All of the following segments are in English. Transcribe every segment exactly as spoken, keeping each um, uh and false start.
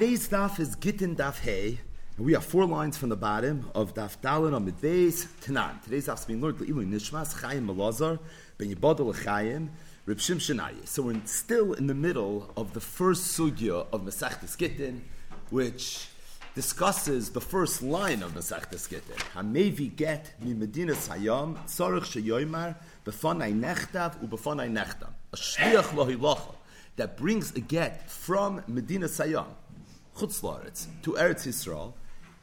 Today's daf is Gittin Daf Hey, and we have four lines from the bottom of Daf Dalin on Midbeis Tanan. Today's daf is being learned Le'ilu Nishmas Chaim Melazar Ben Yibadol L'Chaim Reb Shimshon Aryeh. So we're still in the middle of the first sugya of Masechtas Gittin, which discusses the first line of Masechtas Gittin. Hamevi get mi Medinas Hayam Tzarich sheyoymar befanai nechtav ubefanai nechtam. A shliach lo hilacha that brings a get from Medina Sayam, Chutz La'aretz, to Eretz Yisrael,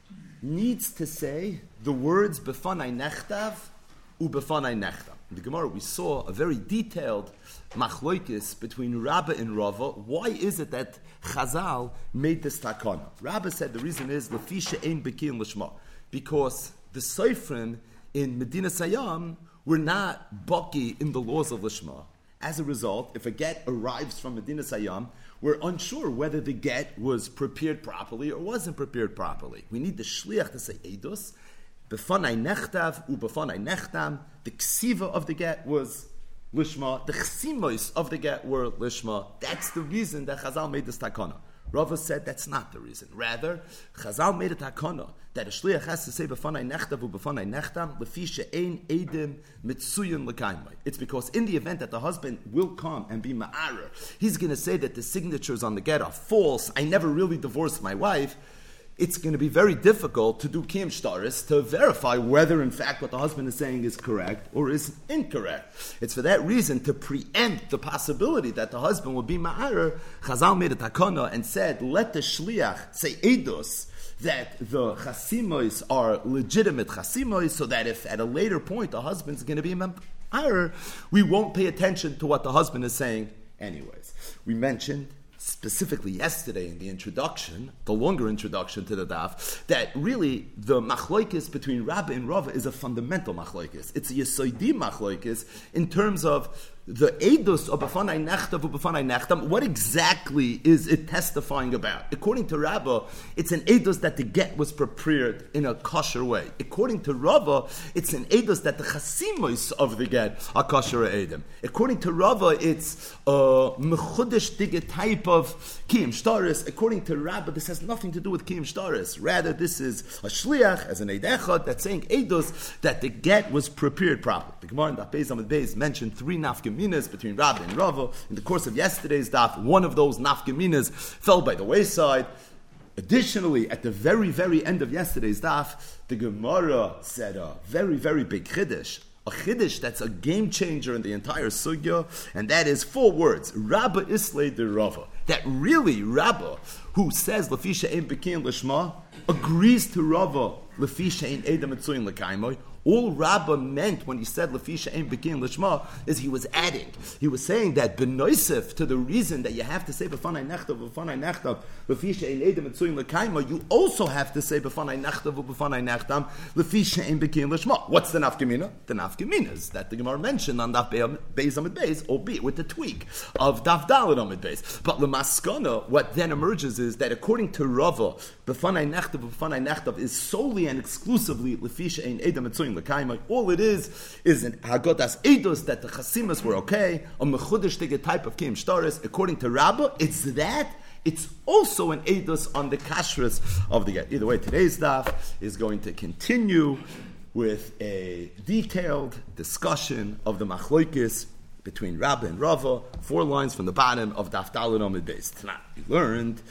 needs to say the words Befanai Nechtav u Befanai Nechtam. In the Gemara, we saw a very detailed machloikis between Rabba and Rava. Why is it that Chazal made this takana? Rabba said the reason is Lefisha ein bekin l'shma, because the Seifrim in Medina Sayam were not baki in the laws of l'shma. As a result, if a get arrives from Medina Sayam, we're unsure whether the get was prepared properly or wasn't prepared properly. We need the shliach to say edus, befanai nechtav u befanai nechtam. The ksiva of the get was lishma. The chsimos of the get were lishma. That's the reason that Chazal made this takana. Rava said that's not the reason. Rather, Chazal made a takana that a shliach has to say befanai nechtav u befanai nechtam lefisha ein edim mitsuyin l'kaimai. It's because in the event that the husband will come and be ma'arer, he's going to say that the signatures on the get are false. I never really divorced my wife. It's going to be very difficult to do kiyum shtaris to verify whether, in fact, what the husband is saying is correct or is incorrect. It's for that reason, to preempt the possibility that the husband will be ma'arer, Chazal made a takana and said, let the shliach say edus, that the chasimois are legitimate chasimois, so that if at a later point the husband's going to be ma'arer, we won't pay attention to what the husband is saying anyways. We mentioned specifically yesterday in the introduction, the longer introduction to the daf, that really the machloikis between Rabba and Rava is a fundamental machloikis. It's a yesoidi machloikis in terms of the edus of befanai nechtav u befanai nechtam. What exactly is it testifying about? According to Rabba, it's an edus that the get was prepared in a kosher way. According to Rava, it's an edus that the chasimos of the get are kosher edim. According to Rava, it's a mechudesh dige type of kiyum shtaris. According to Rabba, this has nothing to do with kiyum shtaris. Rather, this is a shliach as an eid echad that's saying edus that the get was prepared properly. The Gemara in Daf Beis Amud Beis mentioned three nafkaminas between Rabba and Rava. In the course of yesterday's daf, one of those nafkaminas fell by the wayside. Additionally, at the very, very end of yesterday's daf, the Gemara said a very, very big chiddush. A chiddush that's a game changer in the entire sugya, and that is four words: Rabba Islay de Rava. That really Rabba, who says Lefisha ein bekin l'shma, agrees to Rava Lefisha ein edem mitzuyin l'kaimoi. All Rabba meant when he said Lefisha ein bekin l'shma is he was adding. He was saying that benoisef to the reason that you have to say befanai nechtav befanai nechtav Lefisha ein edem mitzuyin l'kaimoi, you also have to say befanai nechtav befanai nechtam Lefisha ein bekin l'shma. What's the nafkamina? The nafkamina is that the Gemara mentioned on Daf Beis Amud Beis, albeit with the tweak of Daf Daled Amud Beis. But Lemaskana, what then emerges is that according to Rava, befanai nechtav befanai nechtav is solely and exclusively Lefisha ein edem mitzuyin. All it is is an hagodas edus that the chasimas were okay, a mechudesh type of kiyum shtaris. According to Rabba, it's that. It's also an edus on the kashrus of the get. Either way, today's daf is going to continue with a detailed discussion of the machloikis between Rabba and Rava. Four lines from the bottom of Daf Daled Amud Beis. Tonight we learned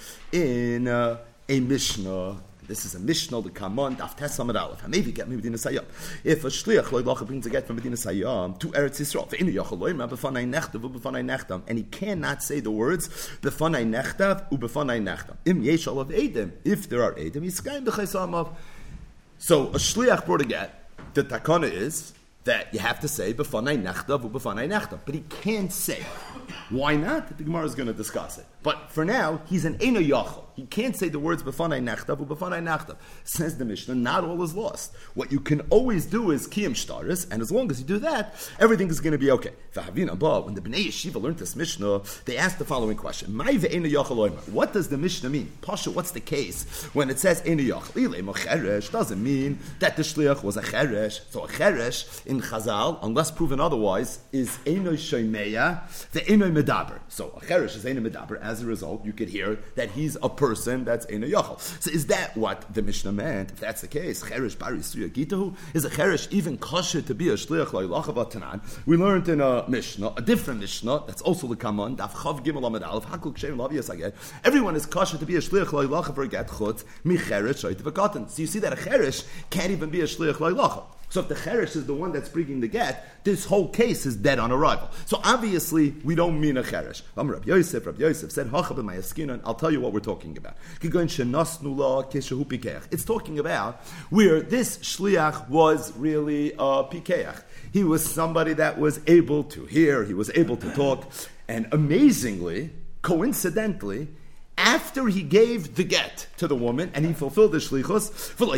in uh, a Mishnah. This is a Mishnah, the Kamon, Daf Tes Amud Aleph. Maybe get me Medina Sayam. If a shliach loy lacha brings a get from Medina Sayam to Eretz Yisrael, ve'inu yachol loy ma befanai nechtav u befanai nechtam, and he cannot say the words befanai nechtav u befanai nechtam. Im yesh alav edem, if there are edem, yiskayim b'chaysamav. So a shliach brought a get. The takana is that you have to say befanai nechtav u befanai nechtam, but he can't say. Why not? The Gemara is going to discuss it. But for now, he's an eino yachol. He can't say the words b'fanai nechtav u b'fanai nechtav. Says the Mishnah, not all is lost. What you can always do is kiyum shtaris, and as long as you do that, everything is going to be okay. When the Bnei Yeshiva learned this Mishnah, they asked the following question: what does the Mishnah mean? Pasha, what's the case when it says eino yachol? Doesn't mean that the shliach was a cheresh. So a cheresh in Chazal, unless proven otherwise, is eino shomeya, the eino medaber. So a cheresh is eino medaber, as as a result, you could hear that he's a person that's in a yachal. So is that what the Mishnah meant? If that's the case, cheresh bari suya gitahu, is a cheresh even kosher to be a shliach lo'ilach tanan? We learned in a Mishnah, a different Mishnah, that's also the Kaman, daf chav gimel amid alef, hakul kshem lavias again. Everyone is kosher to be a shliach lo'ilach for a get chutz, mi cheresh shoyt v'katan. So you see that a cheresh can't even be a shliach lo'ilach. So if the cheresh is the one that's bringing the get, this whole case is dead on arrival. So obviously, we don't mean a cheresh. Rabbi Yosef, Rabbi Yosef said, Hachab in my askinan, I'll tell you what we're talking about. It's talking about where this shliach was really a pikeach. He was somebody that was able to hear, he was able to talk, and amazingly, coincidentally, after he gave the get to the woman and he fulfilled the shlichus,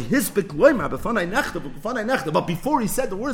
but before he said the words,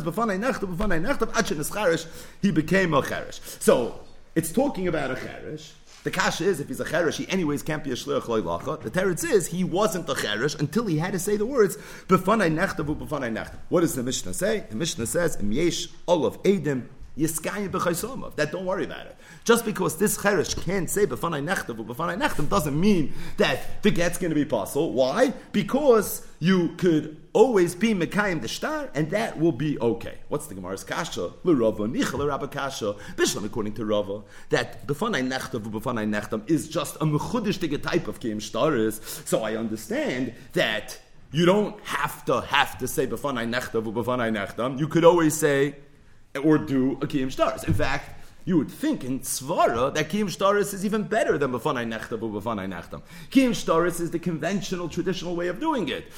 he became a cheresh. So it's talking about a cheresh. The kasha is, if he's a cheresh, he anyways can't be a shliach lo'ilach. The teretz is, he wasn't a cheresh until he had to say the words, what does the Mishnah say? The Mishnah says, Im yesh olav edim yiskayim b'chaysomav. That don't worry about it. Just because this cheresh can't say b'fanai nechtav b'fanai nechtav doesn't mean that the get's going to be possible. Why? Because you could always be mekayim the shtar, and that will be okay. What's the Gemara's kasha? L'Rava nichel l'Rabba kasha. Bishlam according to Rava that b'fanai nechtav b'fanai nechtav is just a mechudishtige type of kiyum shtaris. So I understand that you don't have to have to say b'fanai nechtav b'fanai nechtav. You could always say or do a kiyum shtaris. In fact, you would think in Svara that Kiyum Shtaris is even better than B'fanai Nechtam or B'fanai Nechtam. Kiyum Shtaris is the conventional, traditional way of doing it.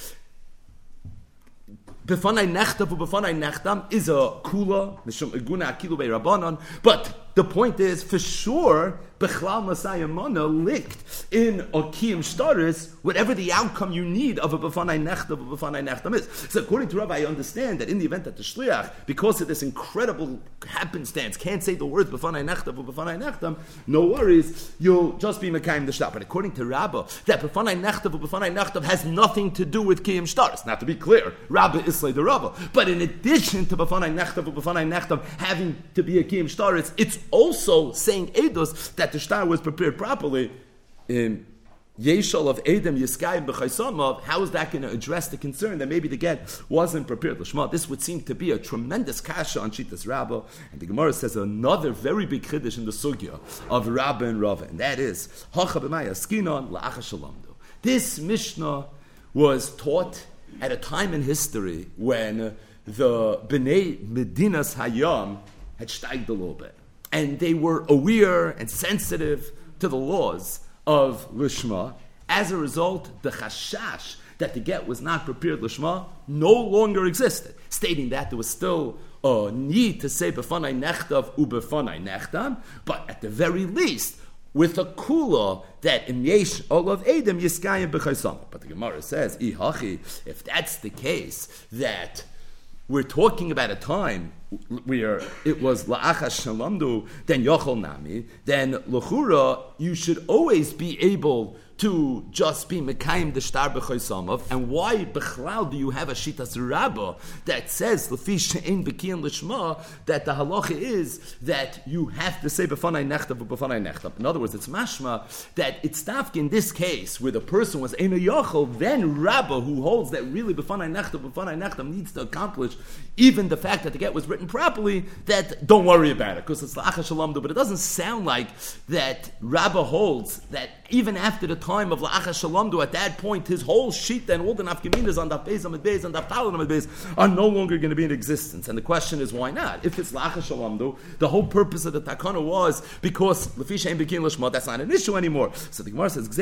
B'fanai Nechtam or B'fanai Nechtam is a kula, Mishum Eguna Akilu Bei Rabbanon, but the point is, for sure, Bechlal Masaya Mana licked in a Kiyum Shtaris, whatever the outcome you need of a B'fanai Nechtam or B'fanai Nechtam is. So according to Rabbi, I understand that in the event that the Shliach, because of this incredible happenstance, can't say the words B'fanai Nechtam or B'fanai Nechtam, no worries, you'll just be Mekayim the Shtar. But according to Rabbi, that B'fanai Nechtam or B'fanai Nechtam has nothing to do with Kiyum Shtaris. Now to be clear, Rabbi is like the Rabbi. But in addition to B'fanai Nechtam or B'fanai Nechtam having to be a Kiyum Shtaris, it's also saying Eidos that the shtar was prepared properly. In Yeshal of Edom Yiskayim b'chaysamav, how is that going to address the concern that maybe the get wasn't prepared? L'shma, this would seem to be a tremendous kasha on Shitas Rabbah, and the Gemara says another very big chiddush in the sugya of Rabbah and Rava, and that is Hacha b'maya skinon la'acha shalamdu. This Mishnah was taught at a time in history when the Bnei Medinas Hayam had steiged a little bit. And they were aware and sensitive to the laws of Lishma. As a result, the chashash that the get was not prepared Lishma no longer existed, stating that there was still a need to say B'fanai Nechtav u B'fanai Nechtam, but at the very least, with a kula that in Yesh Olav Edom Yiskayim B'chaysam. But the Gemara says, Ihachi, if that's the case, that we're talking about a time where it was la'achas shalamdu, then yochol nami, then l'chura, you should always be able to just be mekayim the shtar b'chaysamav. And why b'chlal do you have a shitas rabbah that says l'fi she'en b'kiyan l'shma, that the halacha is that you have to say b'fanai nechtav b'fanai nechtav. In other words, it's mashma that it's tafki in this case where the person was ein yochol, then rabbah who holds that really b'fanai nechtav b'fanai nechtav needs to accomplish even the fact that the get was written properly, that don't worry about it because it's la'achas shalamdu. But it doesn't sound like that rabbah holds that even after the time of la'achas shalamdu, at that point his whole sheet and all the nafkaminas on daf beis amid beis and daf talon amid beis are no longer going to be in existence. And the question is, why not? If it's la'achas shalamdu, the whole purpose of the takana was because lefisha ein bekin lishma, that's not an issue anymore. So the Gemara says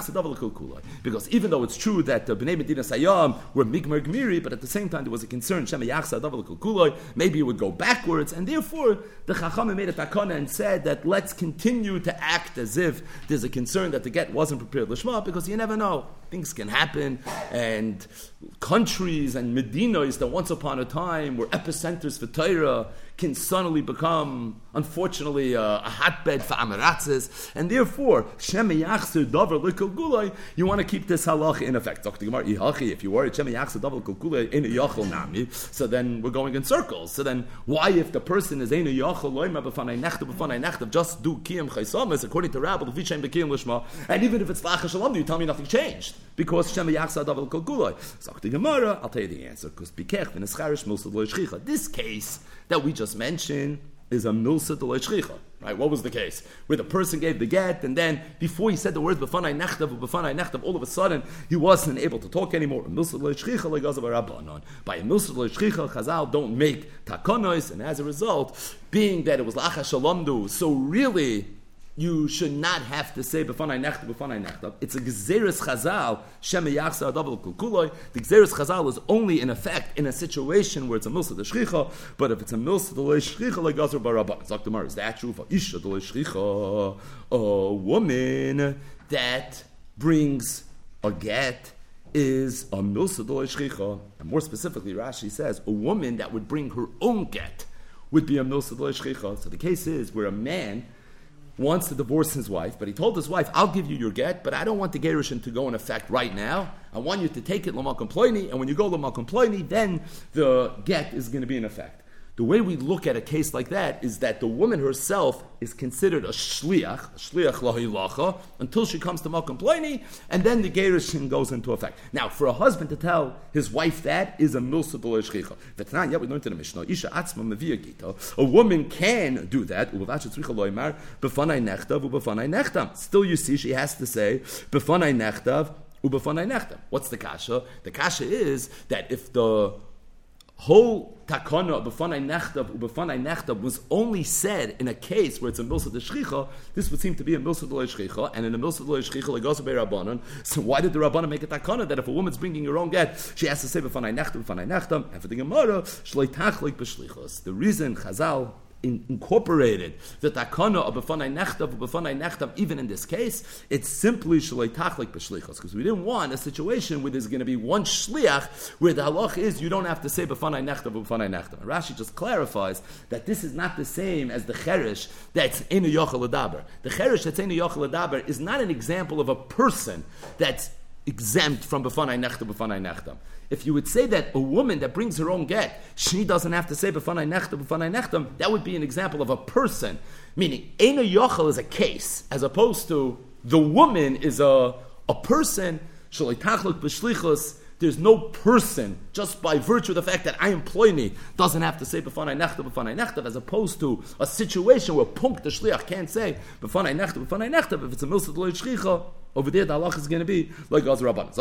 because even though it's true that the Bnei Medinas Hayam were migmer gmiri, but at the same time there was a concern maybe it would go backwards, and therefore the Chachamim made a takana and said that let's continue to act as if there's a concern that the get wasn't prepared l'shma, because you never know, things can happen, and countries and medinas that once upon a time were epicenters for Torah can suddenly become, unfortunately, uh, a hotbed for amaratzes, and therefore, Shem Yachzer Davar Likol Gulay, you want to keep this halacha in effect. If you worry, Shem Yachzer Davar Likol Gulay in a Yachol Nami, so then we're going in circles. So then, why if the person is in a Yachol Loima B'fanai Nechta B'fanai Nechta, just do Kiyam Chaysamas according to Rabbi Levishem B'Kiyam Lishma, and even if it's Lacha Shalom, you tell me nothing changed because Shem Yachzer Davar Likol Gulay. So the Gemara, I'll tell you the answer because Bikech v'Nescharish Milsa D'Lo Shchicha. This case that we just mentioned is a Milsa D'Lo Shchicha. Right? What was the case? Where the person gave the get, and then before he said the words B'fanai Nechtav, B'fanai Nechtav, all of a sudden he wasn't able to talk anymore. Milsa D'Lo Shchicha like Gazav Rabbanon. By a Milsa D'Lo Shchicha, Chazal don't make takonos, and as a result, being that it was Lacha Shalomdu, so really you should not have to say B'fanai Nechtav, B'fanai Nechtav. It's a Gezeres Chazal, Shem Yachzer Adav Kulkuloi. The Gezeres Chazal is only in effect in a situation where it's a Milsa D'Shchicha, but if it's a Milsa D'Shchicha, like Gazer Barabban. Zok Gemara, is that true for Isha D'Shchicha? A woman that brings a get is a Milsa D'Shchicha. And more specifically, Rashi says, a woman that would bring her own get would be a Milsa D'Shchicha. So the case is where a man wants to divorce his wife, but he told his wife, I'll give you your get, but I don't want the gerushin to go in effect right now. I want you to take it l'mal komploini, and when you go l'mal komploini, then the get is going to be in effect. The way we look at a case like that is that the woman herself is considered a shliach, a shliach lahilacha, until she comes to Malkum Ploini, and then the gerushin goes into effect. Now, for a husband to tell his wife that is a milsa d'lo shchicha. V'tanan, yeah, we learned in the Mishnah, isha atzma mevia gita. A woman can do that. Uvavach tzricha loymar b'fanai nechtav u'b'fanai nechtam. Still, you see, she has to say b'fanai nechtav u'b'fanai nechtam. What's the kasha? The kasha is that if the whole takana b'fanai nechtav u'b'fanai nechtav was only said in a case where it's a milsa d'shchicha, this would seem to be a milsa d'lo shchicha, and in a milsa d'lo shchicha like also by Rabbanon. So why did the Rabbanon make a takana that if a woman's bringing her own get, she has to say b'fanai nechtav b'fanai nechtam, and for the Gemara shloi tachlik b'shlichos. The reason Chazal In, incorporated the takana of b'fanai nechtav b'fanai nechtav, even in this case, it's simply shalei tachlik b'shlichos, because we didn't want a situation where there's going to be one shliach where the halach is you don't have to say b'fanai nechtav b'fanai nechtav. Rashi just clarifies that this is not the same as the cherish that's in a yochel adaber. The cherish that's in a yochel adaber is not an example of a person that's exempt from b'fanai nechtav b'fanai nechtav. If you would say that a woman that brings her own get, she doesn't have to say b'fanai nechtam, b'fanai nechtam, that would be an example of a person. Meaning, Eino Yochel is a case, as opposed to the woman is a, a person, shalei tachluk b'shlichus, there's no person, just by virtue of the fact that I employ me, doesn't have to say b'fanai nechtam, b'fanai nechtam, as opposed to a situation where punk the shliach can't say b'fanai nechtam, b'fanai nechtam, if it's a milsa d'lo shchicha. Over there, the halach is going to be like Gaz Rabban.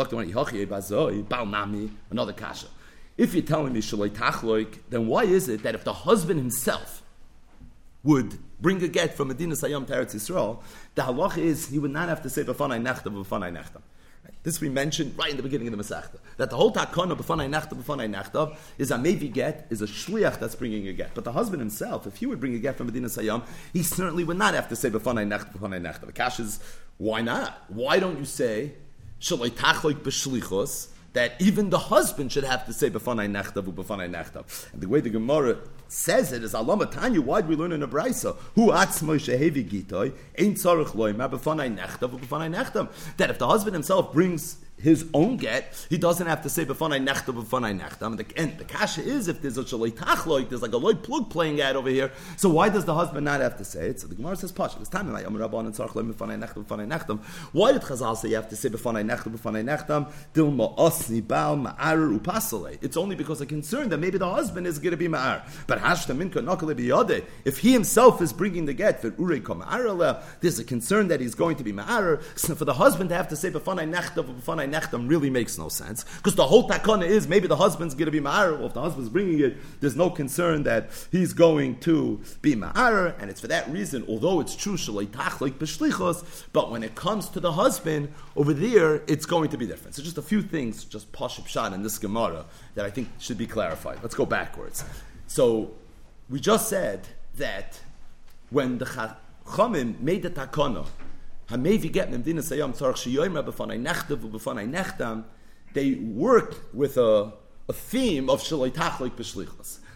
Another kasha. If you're telling me shaloi tachloik, then why is it that if the husband himself would bring a get from Medina Sayyam to Eretz Yisrael, the halach is he would not have to say b'fanai nechtam, b'fanai nechtam. This we mentioned right in the beginning of the Masechta. That the whole takana b'fanai nechtav b'fanai nechtav is a mevi get, is a shliach that's bringing a get. But the husband himself, if he would bring a get from Medina Sayyam, he certainly would not have to say b'fanai nechtav b'fanai nechtav. The kash is, why not? Why don't you say shaloi tachloik b'shlichos, that even the husband should have to say b'fanai nechtav u'b'fanai nechtav? And the way the Gemara says it is alama tanya. Why do we learn in a brayso? Hu atzmoi shehevi gitoi ein tzarich loyma b'fanai nechtav u'b'fanai nechtam. That if the husband himself brings his own get, he doesn't have to say b'fanai nechtav b'fanai nechtam. And the, and the kasha is, if there's a shaloi tachloik, there's like a loy plug playing out over here. So why does the husband not have to say it? So the Gemara says, Pasha, this time like Rabban and tzarich loyma b'fanai nechtav b'fanai nechtam. Why did Chazal say you have to say b'fanai nechtav b'fanai nechtam? Dilma osni bal ma'arer upasale. It's only because of concern that maybe the husband is going to be ma'ar. But hashta minka nakale biyade. If he himself is bringing the get for urei kom ma'arele, there's a concern that he's going to be ma'arer. So for the husband to have to say b'fanai nechtav b'fanai nechtam really makes no sense, because the whole takana is maybe the husband's going to be ma'arer. Well, if the husband's bringing it, there's no concern that he's going to be ma'arer, and it's for that reason, although it's true shalei tachlik b'shlichos, but when it comes to the husband, over there, it's going to be different. So just a few things, just pashut pshat in this Gemara, that I think should be clarified. Let's go backwards. So, we just said that when the Chachamim made the takana, Hamevi get Medina Sayyam Tzarich Sheyomer b'fanai nechtav u'b'fanai nechtam, they worked with a, a theme of Shaloi Tachloik b'shlichos.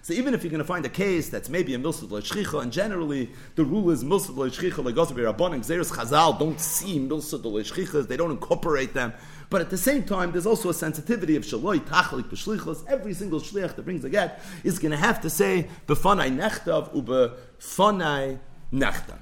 So even if you're going to find a case that's maybe a milsad l'shchicha, and generally the rule is milsad l'shchicha l'gozav b'rabbanan, gzeres chazal don't see milsad l'shchichas, they don't incorporate them. But at the same time, there's also a sensitivity of shaloi tachlik b'shlichos. Every single shliach that brings a get is going to have to say b'fanai nechtav u'b'fanai nechtav.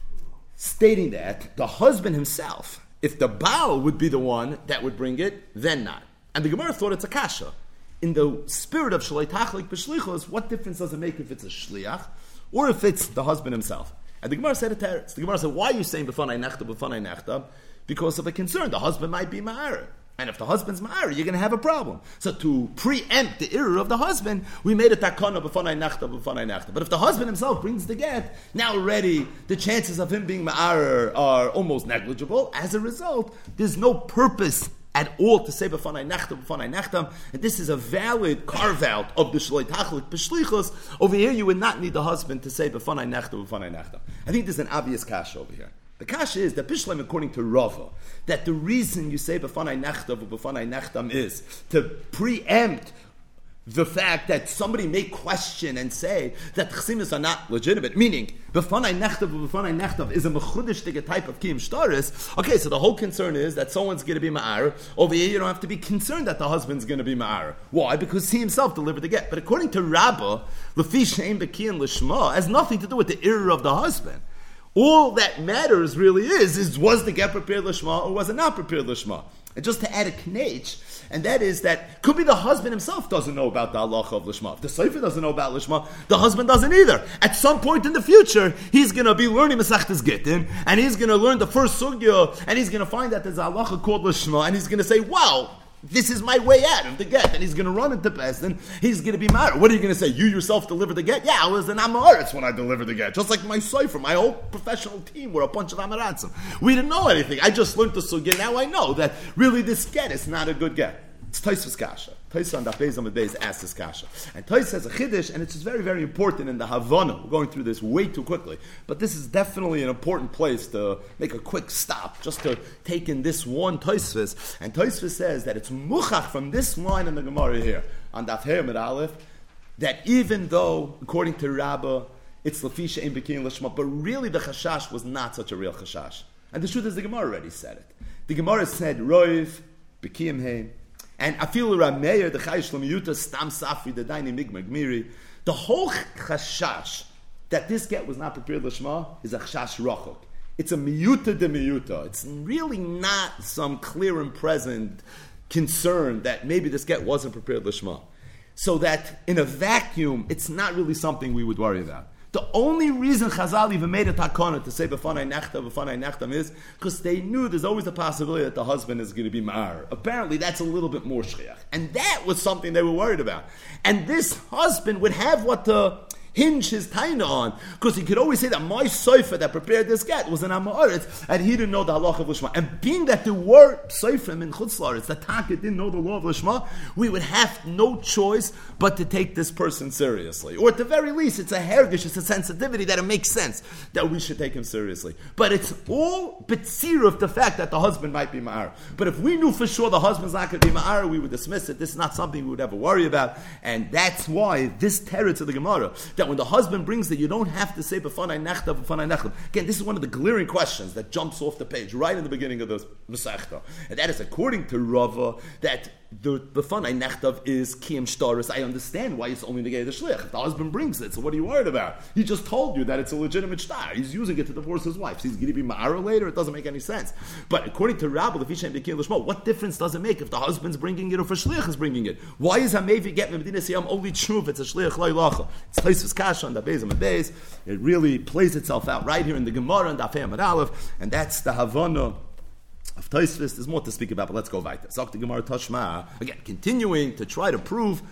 Stating that the husband himself, if the Baal would be the one that would bring it, then not. And the Gemara thought it's a kasha. In the spirit of shaloi tachlik b'shlichos, what difference does it make if it's a shliach or if it's the husband himself? And the Gemara said a teretz. The Gemara said, why are you saying b'fanai nechtav, b'fanai nechtav? Because of a concern, the husband might be ma'ara. And if the husband's ma'ara, you're going to have a problem. So to preempt the error of the husband, we made a takana b'fanai nechta, b'fanai nechta. But if the husband himself brings the get, now already the chances of him being ma'ara are almost negligible. As a result, there's no purpose at all to say b'fanai nechta, b'fanai nechta. And this is a valid carve-out of the shloi tachlik b'shlichos. Over here, you would not need the husband to say b'fanai nechta, b'fanai nechta. I think there's an obvious kasha over here. The kasha is that Bishlam, according to Rava, that the reason you say b'fanai nechtav or b'fanai nechtam is to preempt the fact that somebody may question and say that chsimis are not legitimate, meaning b'fanai nechtav or b'fanai nechtav is a mechudishtige type of kiyum shtaris. Okay, so the whole concern is that someone's going to be ma'ar. Over here, you don't have to be concerned that the husband's going to be ma'ar. Why? Because he himself delivered the get. But according to Rabbah, l'fi she'em b'kiyin l'shma has nothing to do with the error of the husband. All that matters really is, is was the get prepared l'shma or was it not prepared l'shma? And just to add a knetch, and that is that could be the husband himself doesn't know about the halacha of l'shma. If the sefer doesn't know about l'shma, the husband doesn't either. At some point in the future, he's going to be learning Masechtas Gittin, and he's going to learn the first sugya, and he's going to find that there's a halacha called l'shma, and he's going to say, wow, this is my way out of the get. And he's going to run into Pesach, and he's going to be mad. What are you going to say? You yourself delivered the get? Yeah, I was an Amaretz when I delivered the get. Just like my Sefer, my whole professional team were a bunch of Amaretzim. We didn't know anything. I just learned the sugya. Now I know that really this get is not a good get. It's Tosfos Kasha. Tosfos on Daf Beis Amud Beis asks this Kasha. And Tosfos has a chiddush, and it's just very, very important in the Havana. We're going through this way too quickly. But this is definitely an important place to make a quick stop, just to take in this one Tosfos. And Tosfos says that it's muchach from this line in the Gemara here, on Daf Her Mid Aleph, that even though, according to Rabbah, it's Lafisha Ein B'Kiyin L'Shma, but really the chashash was not such a real chashash. And the truth is the Gemara already said it. The Gemara said, Roiv, B'Kiyim Hein, and Afilu Rameir, the Chayish Lamiyuta, Stam Safri, the Daini Migmar Gmiri, the whole chashash that this get was not prepared l'shma is a chashash rachok. It's a miyuta de miyuta. It's really not some clear and present concern that maybe this get wasn't prepared l'shma. So that in a vacuum, it's not really something we would worry about. The only reason Chazal even made a takana to say b'fanai nechta, b'fanai nechtam is because they knew there's always the possibility that the husband is going to be ma'ar. Apparently, that's a little bit more shchiach. And that was something they were worried about. And this husband would have what the hinge his taina on, because he could always say that my sofer that prepared this get was an Amaretz, and he didn't know the halacha of Lishma. And being that there were soferim in Chutz La'aretz, that Taka didn't know the law of Lishma, we would have no choice but to take this person seriously. Or at the very least, it's a hergish, it's a sensitivity that it makes sense that we should take him seriously. But it's all betzir of the fact that the husband might be ma'ar. But if we knew for sure the husband's not going to be ma'ar, we would dismiss it. This is not something we would ever worry about. And that's why this teretz of the Gemara, that when the husband brings it, you don't have to say b'fanai nechta, b'fanai nechta. Again, this is one of the glaring questions that jumps off the page right in the beginning of the Masechta. And that is according to Rava, that the b'fanai nechta is kiyum shtaris. I understand why it's only negay the shlich. If the husband brings it, so what are you worried about? He just told you that it's a legitimate shtar. He's using it to divorce his wife. So he's going to be ma'ara later. It doesn't make any sense. But according to Rava, the fishem b'kiyum l'shma, what difference does it make if the husband's bringing it or if a shlich is bringing it? Why is Hamevi get Medina Siyam only true if it's a shlich loy lacha? It's Tosfos Kasha on the Beis Amud Beis. It really plays itself out right here in the Gemara and Daf Amud Aleph, and that's the Havana of Tosfos. There's more to speak about, but let's go weiter. Zok the Gemara Tashma, again, continuing to try to prove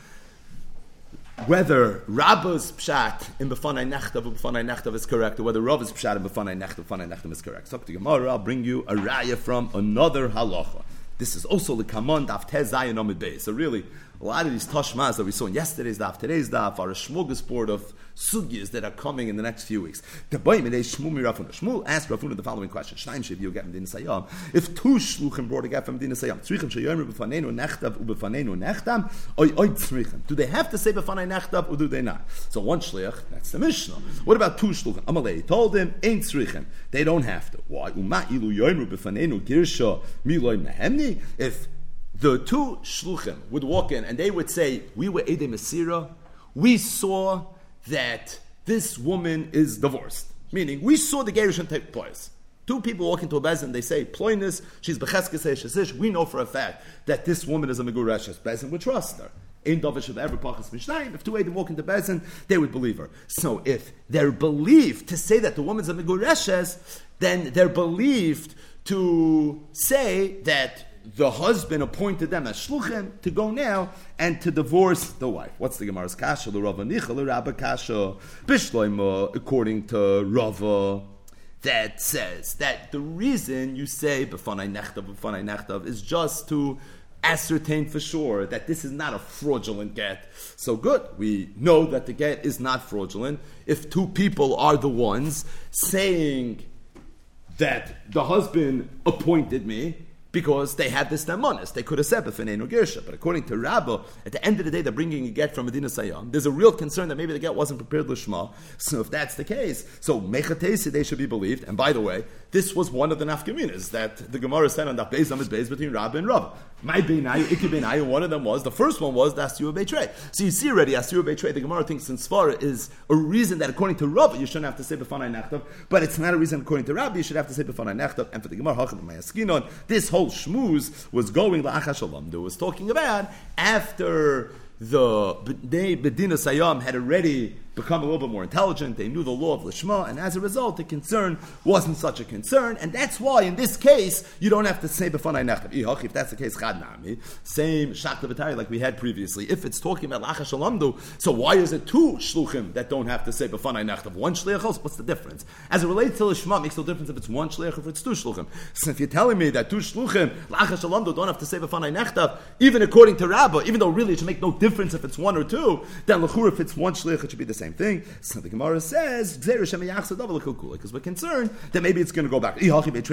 whether Rabba's pshat in b'fanai nechtav or b'fanai nechtav is correct, or whether Rava's pshat in b'fanai nechtav b'fanai nechtav is correct. Zok the Gemara, I'll bring you a raya from another halacha. This is also the Kamon Daf Tez Zayin Amud Beis. So really, a lot of these tashmas that we saw in yesterday's daf, today's daf, are a smorgasbord of sugyas that are coming in the next few weeks. Shmuel asked Rafuna the following question: if two shluchim brought a get from Medina Sayyam, do they have to say b'fanei nechtav or do they not? So one shliach, that's the Mishnah. What about two shluchim? Amalei told him, ain't tzrichen. They don't have to. Why? If the two shluchim would walk in and they would say, we were Edei Mesira, we saw that this woman is divorced. Meaning, we saw the gerushin take place. Two people walk into a bezin, they say, ploinus, she's becheskes shesish. We know for a fact that this woman is a megureshes. Bezin would trust her. Ein davar should ever pachas mishnayim. If two Eidim walk into bezin, they would believe her. So if they're believed to say that the woman's a megureshes, then they're believed to say that the husband appointed them as shluchim to go now and to divorce the wife. What's the Gemara's kasha? The Rava Nichal, the Rabba kasha, Bishloima, according to Rava, that says that the reason you say b'fanai nechtav, b'fanai nechtav is just to ascertain for sure that this is not a fraudulent get. So good, we know that the get is not fraudulent if two people are the ones saying that the husband appointed me, because they had this nemanis. They could have said b'feneinu gersha. But according to Rabbah, at the end of the day, they're bringing a get from Medina Sayyam. There's a real concern that maybe the get wasn't prepared l'shma. So if that's the case, so mechatesi, they should be believed. And by the way, this was one of the nafkaminas that the Gemara said on that Beis Amid Beis between Rabbah and Rabbah. My beinayu, ikki beinayu, one of them was, the first one was the Asiyur Beitrei. So you see already, Asiyur Beitrei, the Gemara thinks in Svara is a reason that according to Rabbah, you shouldn't have to say b'fanai nechtav, but it's not a reason according to Rabbah, you should have to say b'fanai nechtav. And for the Gemara, hachad mayaskinon, this whole shmooze was going la'achash alamdu, was talking about after the Medina Sayyam had already become a little bit more intelligent, they knew the law of Lishma, and as a result, the concern wasn't such a concern, and that's why, in this case, you don't have to say b'fanai nechtav. If that's the case, chad nami, same shakta v'tari like we had previously. If it's talking about l'achas shalamdu, so why is it two shluchim that don't have to say b'fanai nechtav? One shliach, what's the difference? As it relates to Lishma, it makes no difference if it's one shliach or if it's two shluchim. So if you're telling me that two shluchim, l'achas shalamdu, don't have to say b'fanai nechtav, even according to Rabbah, even though really it should make no difference if it's one or two, then l'chur, if it's one shliach, it should be the same thing. So the Gemara says, because we're concerned that maybe it's going to go back.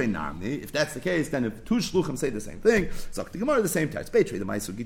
If that's the case, then if two shluchim say the same thing, so the Gemara the same text. The two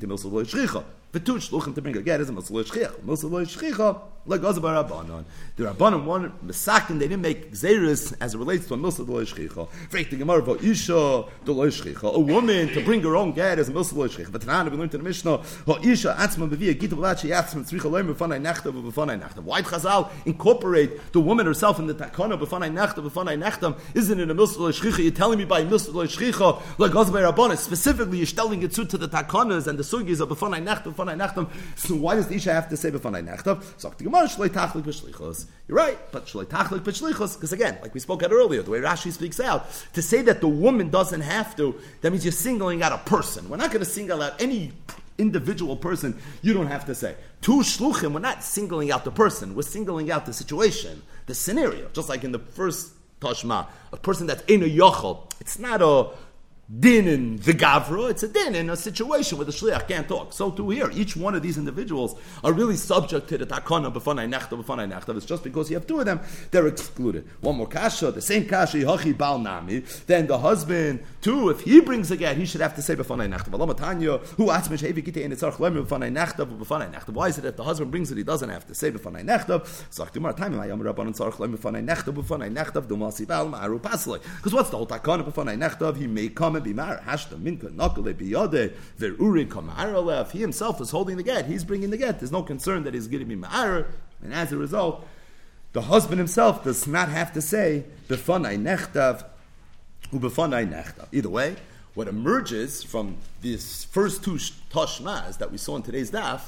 shluchim to bring a get is a milsa lo'ishchicha, like Gazbar Rabbanon. The Rabbanon one mesakin, they didn't make gzeirus as it relates to a milsa lo'ishchicha. Freak the Gemara for isha lo'ishchicha, a woman to bring her own get is a milsa lo'ishchicha. But Tanana we learned in the Mishnah, isha atzma b'viyah gita v'lat she'yatzma tzricha lo'im b'fanai nechtav b'fanai nechtav. Why Chazal incorporate the woman herself in the takana b'fanai nechtav b'fanai nechtav? Isn't it a milsa lo'ishchicha? You're telling me by milsa lo'ishchicha like Gazbar Rabbanon. Specifically, you're telling it to the takanas and the sugis of b'fanai nechtav b'fanai nechtav. So why does the isha have to say b'fanai nechtav? So the Gemara shloi tachlik b'shlichos. You're right, but shloi tachlik b'shlichos, because again, like we spoke about earlier, the way Rashi speaks out, to say that the woman doesn't have to, that means you're singling out a person. We're not going to single out any individual person. You don't have to say. Two shluchim, we're not singling out the person, we're singling out the situation, the scenario. Just like in the first Tashma, a person that's in a yochel, it's not a din in the gavra, it's a din in a situation where the shliach can't talk. So too here, each one of these individuals are really subject to the takana b'fanai nechtav b'fanai nechtav. It's just because you have two of them, they're excluded. One more kasha, the same kasha, hachi bal nami. Then the husband too, if he brings a get, he should have to say b'fanai nechtav. Alamatanya, who atzmish hevi kitei in itzarch loim b'fanai nechtav b'fanai nechtav. Why is it if the husband brings it, he doesn't have to say b'fanai nechtav? Saktimar time ayam rabbanon tzarch loim b'fanai nechtav b'fanai nechtav dumasi bal ma'aru paslei. Because what's the whole takana b'fanai nechtav? He may come and be married. Hashta minka nakale biyade verurin kamaralev. He himself is holding the get. He's bringing the get. There's no concern that he's getting me ma'ar, and as a result, the husband himself does not have to say b'fanai nechtav u b'fanai nechtav. Either way, what emerges from these first two tashmas that we saw in today's daf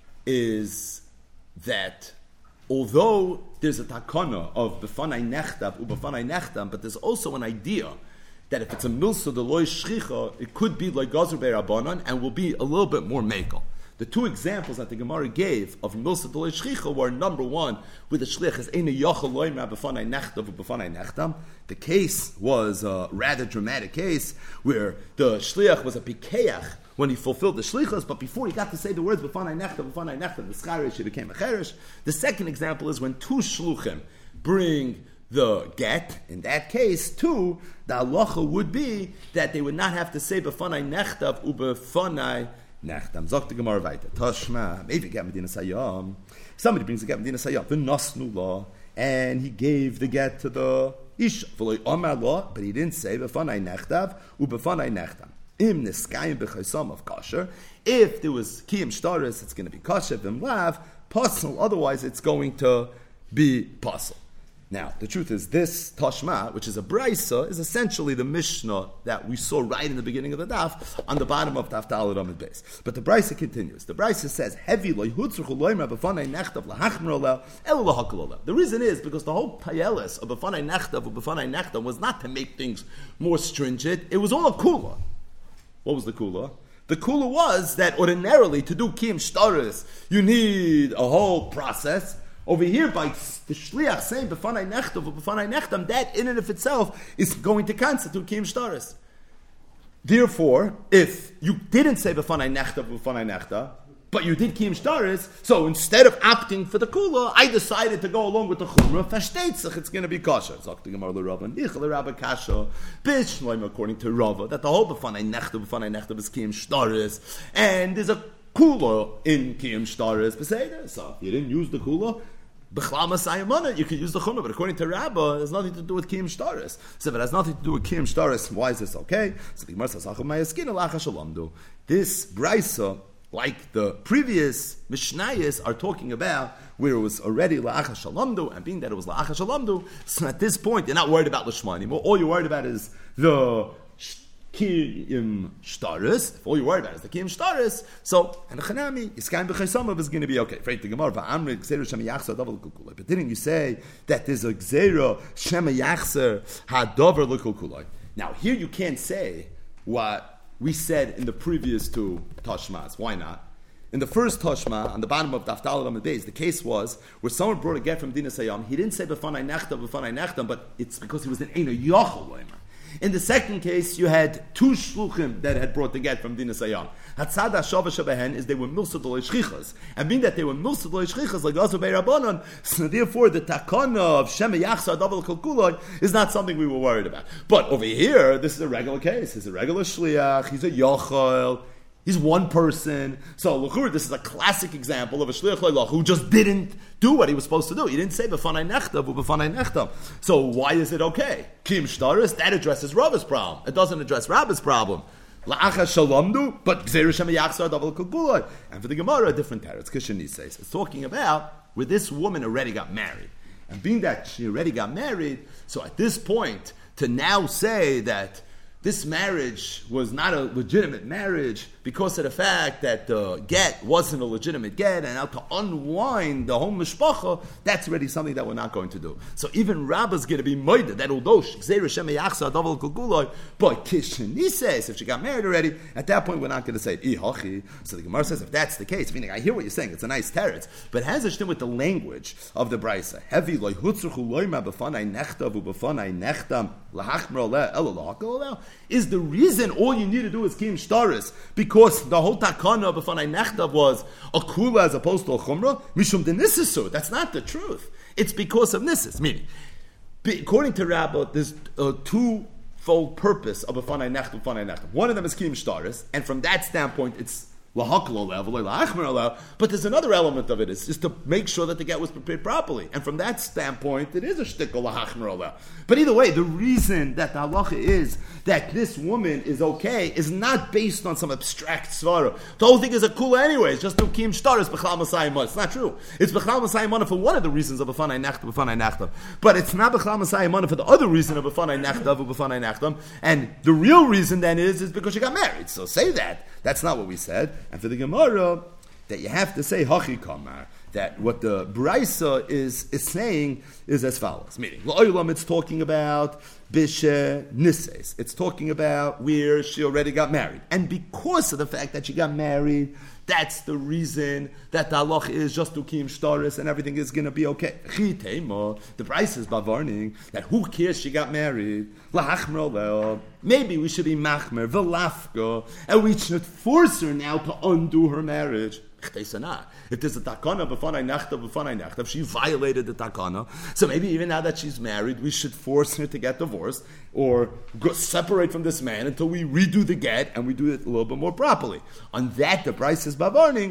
is that although there's a takana of b'fanai nechtav u b'fanai nechtav, but there's also an idea that if it's a milsa the loy shchicha, it could be like Gazar Be'Rabbanan and will be a little bit more mekel. The two examples that the Gemara gave of Milsa Dolei Shchicha were, number one, with the Shliach as Eina Yochel Loimra B'fanai Nechtav B'fanai Nechtam. The case was a rather dramatic case where the Shliach was a Pikeach when he fulfilled the Shlichus, but before he got to say the words B'fanai Nechtav B'fanai Nechtam, the Scharish, he became a Cherish. The second example is when two Shluchim bring the get. In that case, too, the halacha would be that they would not have to say B'fanai Nechtav U'B'fanai Nechtam. Zok the Gemara weiter. Tashma, maybe get Medina Sayyam. Somebody brings the get Medina Sayyam. The Nasnu law, and he gave the get to the Ish. But he didn't say B'fanai Nechtav U'B'fanai Nechtam. Im Neskayim B'chaysam of Kasher. If there was Kiyim Shtaris, it's going to be Kasher. V'im Lav, Pasal. Otherwise, it's going to be Pasal. Now, the truth is, this Tashma, which is a Braisa, is essentially the Mishnah that we saw right in the beginning of the Daf, on the bottom of Daf Daled Amud Beis. But the Braisa continues. The Braisa says, "Heavy loy hutzruchu loymer b'fanei nechtav lahachmer oleh elu lahakol oleh." The reason is because the whole payelis of b'fanei nechtav or b'fanei nechtav was not to make things more stringent. It was all a kula. What was the kula? The kula was that ordinarily to do kiyum shtaris, you need a whole process. Over here, by the shliach saying b'fanai nechtav or b'fanai nechtam, that in and of itself is going to constitute kiyum shtaris. Therefore, if you didn't say b'fanai nechtav or b'fanai nechta, but you did kiyum shtaris, so instead of opting for the kula, I decided to go along with the chumrah. Fashteitzach, it's going to be kosher. Zok the Gemara l'Rava, nichel l'Rabba kasha, bishloim according to Rava, that the whole b'fanai nechtav b'fanai nechtav is kiyum shtaris, and there's a kula in kiyum shtaris. B'seder, so if you didn't use the kula, B'chlam Masayamana, you could use the chumrah, but according to Rabbah, it has nothing to do with Kiyum Shtaris. So if it has nothing to do with Kiyum Shtaris, why is this okay? So the Gemara says, this Braisa, like the previous Mishnayos, are talking about where it was already La'acha Shalamdu, and being that it was La'acha Shalamdu, so at this point, you're not worried about Lishma anymore. All you're worried about is the Kiyum Shtaris. If all you're worried about is the Kiyum Shtaris, so and the Chanami, Yiskayim B'chaysamav is going to be okay. Freit the Gemara, V'amri Gzeira Shema Yachzer Davar L'Kulkulai. But didn't you say that there's a Gzeira Shema Yachzer HaDavar L'Kulkulai? Now here you can't say what we said in the previous two Tashmas. Why not? In the first Tashma, on the bottom of Daf Daled Amud Beis, the case was where someone brought a get from Dina Sayyam. He didn't say B'fanai Nechtam, B'fanai Nechtam, but it's because he was an Eina Yochel Loimer. In the second case, you had two shluchim that had brought the get from Dina Sayyam. Hatzad HaShavah Shebehen is they were milsa dolei shchichas. And being that they were milsa dolei shchichas, like Gazu Bei Rabbanon, so therefore the takana of Shema Yachsa Davar L'Kulkulai is not something we were worried about. But over here, this is a regular case. He's a regular shliach, he's a yochel, he's one person. So, l'chur, this is a classic example of a shliach leilach who just didn't do what he was supposed to do. He didn't say b'fanai nechtav or b'fanai nechtam. So, why is it okay? Kiyum shtaris, that addresses Rava's problem. It doesn't address Rabba's problem. La'acha shalamdu, but gzeir shema yachzar davar l'kulkulai. And for the Gemara, a different teretz. Kishani says it's talking about where this woman already got married, and being that she already got married, so at this point to now say that this marriage was not a legitimate marriage because of the fact that the get wasn't a legitimate get, and now to unwind the whole mishpacha, that's already something that we're not going to do. So even Rabbah's going to be moided that although Gzeira Shema Yachsa Davar L'Kulkulai, but Kishani says if she got married already, at that point we're not going to say Ihachi. So the Gemara says if that's the case, meaning I hear what you're saying, it's a nice teretz, but it has to do with the language of the Braisa. Heavy loy hutzruchu loyma b'fanai nechtav u'b'fanai nechtam lahachmer oleh elo lahakol oleh is the reason all you need to do is Kiyum Shtaris, because the whole takana b'fanai nechtav was a kula as opposed to a chumrah, mishum de nisisur. That's not the truth. It's because of nisis. Meaning, according to Rabbah, there's a two-fold purpose of b'fanai nechtav, b'fanai nechtav. One of them is Kiyum Shtaris, and from that standpoint, it's but there's another element of it, is just to make sure that the get was prepared properly. And from that standpoint, it is a shtickle lahachmer. But either way, the reason that the halacha is that this woman is okay is not based on some abstract svara. The whole thing is a kula anyway. It's just to kiyum shtar is b'chal masayim mana. It's not true. It's b'chal masayim mana for one of the reasons of b'fanai nechtav, b'fanai nechtav. But it's not b'chal masayim mana for the other reason of b'fanai nechtav, b'fanai nechtav. And the real reason then is is because she got married. So say that. That's not what we said. And for the Gemara, that you have to say hachi kamar. that what the Braisa is, is saying is as follows. Meaning, L'olam, it's talking about Bishe Nises. It's talking about where she already got married. And because of the fact that she got married, that's the reason that the halach is just to Kiyum Shtaris and everything is going to be okay. The Braisa is bavarning that who cares she got married? Maybe we should be machmer, velafka, and we should force her now to undo her marriage. If there's a takana b'fanai nechta b'fanai nechta, if she violated the takana, so maybe even now that she's married, we should force her to get divorced or go separate from this man until we redo the get and we do it a little bit more properly. On that, the price is bavarning.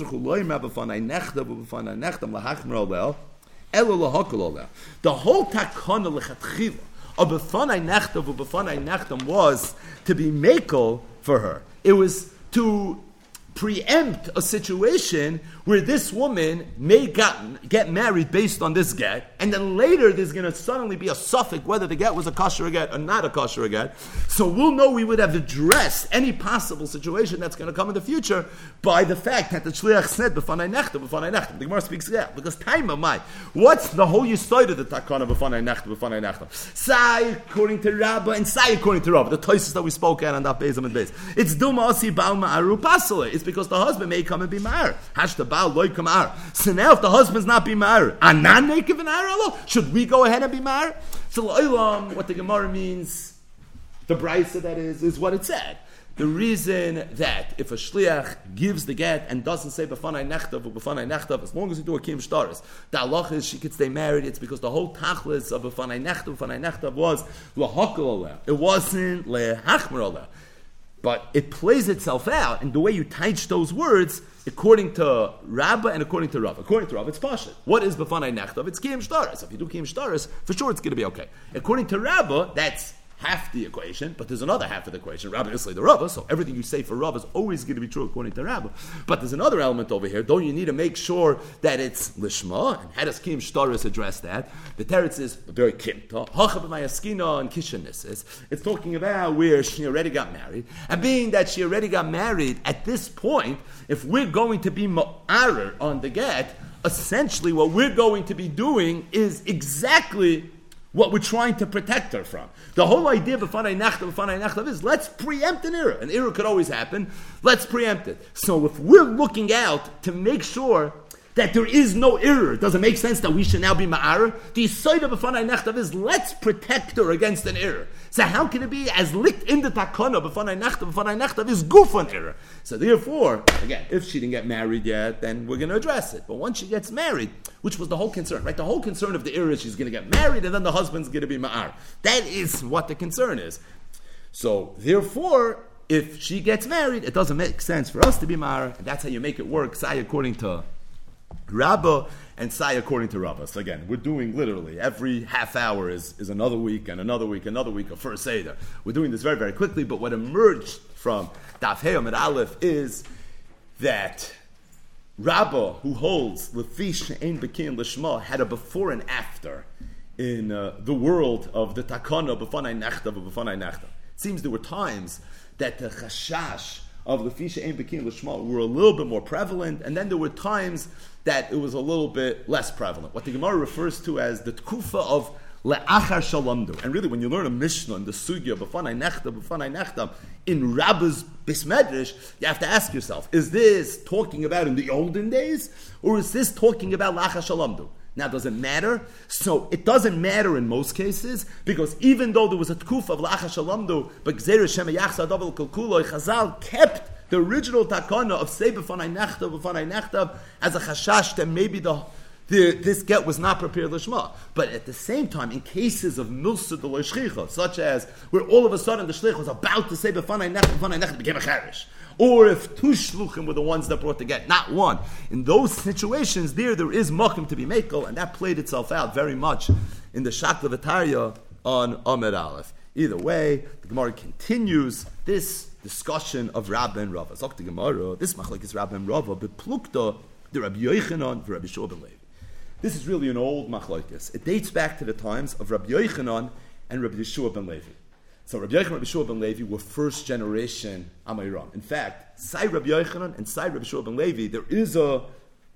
The whole takana lechatchila of b'fanai nechta b'fanai nechta was to be makel for her. It was to preempt a situation where this woman may get, get married based on this get, and then later there's going to suddenly be a suffix whether the get was a kosher get or not a kosher get. So we'll know we would have addressed any possible situation that's going to come in the future by the fact that the shliach said b'fanai nechta b'fanai nechta. The Gemara speaks yeah, because time of my what's the whole yisoid of the takana b'fanai nechta b'fanai nechta? Sai according to Rabbah and Sai according to Rabbah. The toises that we spoke at on that Beis and Beis. It's duma asi bal ma'aru pasale. It's because the husband may come and be ma'ar. Hash the baal loy kamar. So now if the husband's not be ma'ar, anan nekev and aralo, should we go ahead and be ma'ar? So l'olam, what the Gemara means, the Braisa that is, is what it said. The reason that if a shliach gives the get and doesn't say b'fanai nechtav or b'fanai nechtav, as long as you do a kiyum shtaris, the halach is she could stay married. It's because the whole tachlis of b'fanai nechtav, b'fanai nechtav was l'hakol aleh. It wasn't le'hachmer aleh. But it plays itself out in the way you teach those words according to Rabbah and according to Rav. According to Rav, it's Pashut. What is b'fanai nechtav? It's kiyum shtaris. If you do kiyum shtaris, for sure it's going to be okay. According to Rabbah, that's half the equation, but there's another half of the equation. Rabbah is the Rabbah, so everything you say for Rabbah is always going to be true according to Rabbah. But there's another element over here. Don't you need to make sure that it's lishma? And how does kiyum shtaris address that? The teretz is very kimta. Hacha b'mayaskina and kishanis. It's talking about where she already got married, and being that she already got married at this point, if we're going to be ma'arer on the get, essentially what we're going to be doing is exactly what we're trying to protect her from. The whole idea of b'fanai nechtav, b'fanai nechtav is let's preempt an error. An error could always happen. Let's preempt it. So if we're looking out to make sure that there is no error, it doesn't make sense that we should now be ma'arer. The yisoid of b'fanai nechtav is let's protect her against an error. So how can it be as licked in the takana b'fanai nechtav, b'fanai nechtav is goof on error. So therefore, again, if she didn't get married yet, then we're going to address it. But once she gets married, which was the whole concern, right? The whole concern of the error is she's going to get married and then the husband's going to be ma'ar. That is what the concern is. So therefore, if she gets married, it doesn't make sense for us to be ma'ar. And that's how you make it work, say according to Rabbah and say according to Rabbah. So again, we're doing literally every half hour is, is another week and another week, another week of first Seder. We're doing this very, very quickly, but what emerged from Daf Hey Amud Aleph is that Rabbah, who holds Lefish Ein Bekin Lishma, had a before and after in uh, the world of the Takana B'fanai Nechtav B'fanai Nechtav. It seems there were times that the Chashash of Lefish Ein Bekin Lishma were a little bit more prevalent, and then there were times that it was a little bit less prevalent. What the Gemara refers to as the Tkufa of Le'achar Shalamdu. And really, when you learn a Mishnah in the Sugya, B'fanai Nechtav, B'fanai Nechtav, in Rabbah's Bismedrish, you have to ask yourself, is this talking about in the olden days, or is this talking about Le'achar Shalamdu? Now, does it matter? So, it doesn't matter in most cases, because even though there was a Tkufa of Le'achar Shalamdu, but Gzeir Shem Yachsa Davel Kalkuloi, Chazal kept the original takana of say b'fanai nechtav, b'fanai nechtav, as a chashash that maybe the, the this get was not prepared l'shma. But at the same time, in cases of milsa de l'shchicha, such as where all of a sudden the shlich was about to say b'fanai nechtav, b'fanai nechtav, became a cherish. Or if two shluchim were the ones that brought the get, not one. In those situations, there there is makim to be makel, and that played itself out very much in the Shakla V'Tarya on Amud Aleph. Either way, the Gemara continues this discussion of Rabbah and Rava. Zok the Gemara, this machlek is Rabbah and Rava, but plukta the Rabbi Yochanan for Rabbi Shua ben Levi. This is really an old machlekes. It dates back to the times of Rabbi Yochanan and Rabbi Yeshua ben Levi. So Rabbi Yochanan and Rabbi Shua ben Levi were first generation Amayram. In fact, Sai Rabbi Yochanan and Sai Rabbi Shua ben Levi, there is a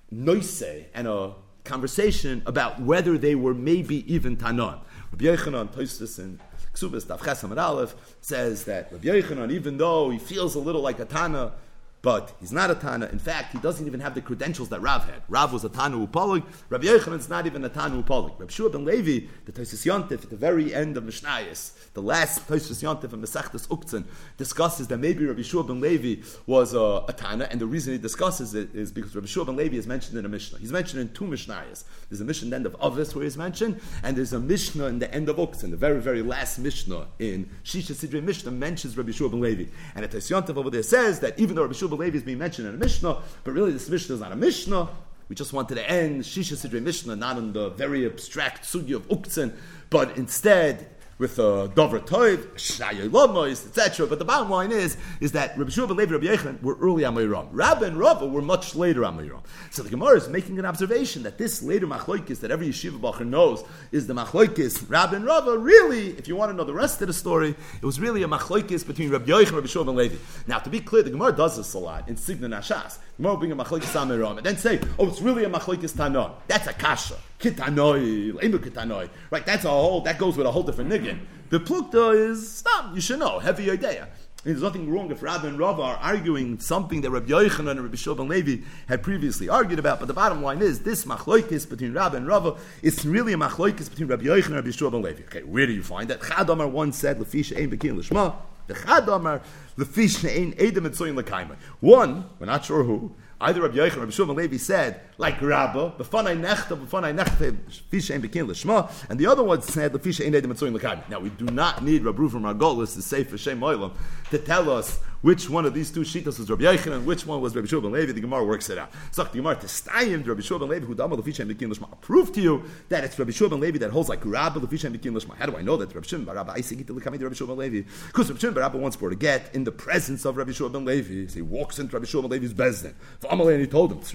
noise and a conversation about whether they were maybe even Tanan. Rabbi Yochanan, Tosfos in Ksubas, Daf Ches Amud Aleph, says that Rabbi Yochanan, even though he feels a little like a Tana, but he's not a Tana. In fact, he doesn't even have the credentials that Rav had. Rav was a Tana Upolig. Rabbi Yochanan's not even a Tana Upolig. Rabbi Shua ben Levi, the Tosfos Yontif, at the very end of Mishnayos, the last Tosfos Yontif in Masechtas Uktzin, discusses that maybe Rabbi Shua ben Levi was a, a Tana, and the reason he discusses it is because Rabbi Shua ben Levi is mentioned in a Mishnah. He's mentioned in two Mishnayos. There's a Mishnah in the end of Avos where he's mentioned, and there's a Mishnah in the end of Uktzin. The very, very last Mishnah in Shisha Sidrei Mishnah mentions Rabbi Shua ben Levi. And the Tosfos Yontif over there says that even though Rabbi Shua ben Levi is being mentioned in a Mishnah, but really this Mishnah is not a Mishnah. We just wanted to end Shisha Sidrei Mishnah not in the very abstract sugya of Uktzin, but instead with a Dover Toiv, Shnayei Lomois, et cetera. But the bottom line is, is that Rabbi Shua ben Levi and Rabbi Yochanan were early Amoyram. Rabbi and Rava were much later Amoyram. So the Gemara is making an observation that this later Machloikis that every Yeshiva Bacher knows is the Machloikis, Rabbi and Rava, really, if you want to know the rest of the story, it was really a Machloikis between Rabbi Yochanan and Rabbi Shua ben Levi. Now, to be clear, the Gemara does this a lot in Signa Nashas. The Gemara will bring a Machloikis Amoyram and then say, oh, it's really a Machloikis Tanon. That's a Kasha. Kitanoi, Leimu Kitanoi. Right, that's a whole, that goes with a whole different niggin. The plukta is, stop, you should know, heavy idea. There's nothing wrong if Rabbi and Rava are arguing something that Rabbi Yochanan and Rabbi Shua ben Levi had previously argued about, but the bottom line is, this machloikis between Rabbi and Rava is really a machloikis between Rabbi Yochanan and Rabbi Shua ben Levi. Okay, where do you find that? Chad Amar once said, Lefisha ein bekin l'shma. The Chad Amar, Lefisha ein edem etzoyin l'kaima. One, we're not sure who, either Rabbi Yochanan or Rabbi Shua ben Levi said, like Rabba, b'fanai nechta, b'fanai nechta, fisha ein bekin l'shma, and the other one said, l'fisha ein edem etzoyin l'kaim. Now, we do not need Rabbi Ruven Margolis to say for Shem Oilam to tell us which one of these two shitas was Rabbi Yochanan and which one was Rabbi Shua ben Levi. The Gemara works it out. So the Gemara to stayim Rabbi Shua ben Levi who dama l'fisha ein bekin l'shma. Prove to you that it's Rabbi Shua ben Levi that holds like Rabba l'fisha ein bekin l'shma. How do I know that? Rabbi Shimon bar Rabba Isik it l'kamid Rabbi Shua ben Levi because Rabbi Shimon bar Rabba once brought a get in the presence of Rabbi Shua ben Levi. So he walks into Rabbi Shua ben Levi's bezdin. And he told him,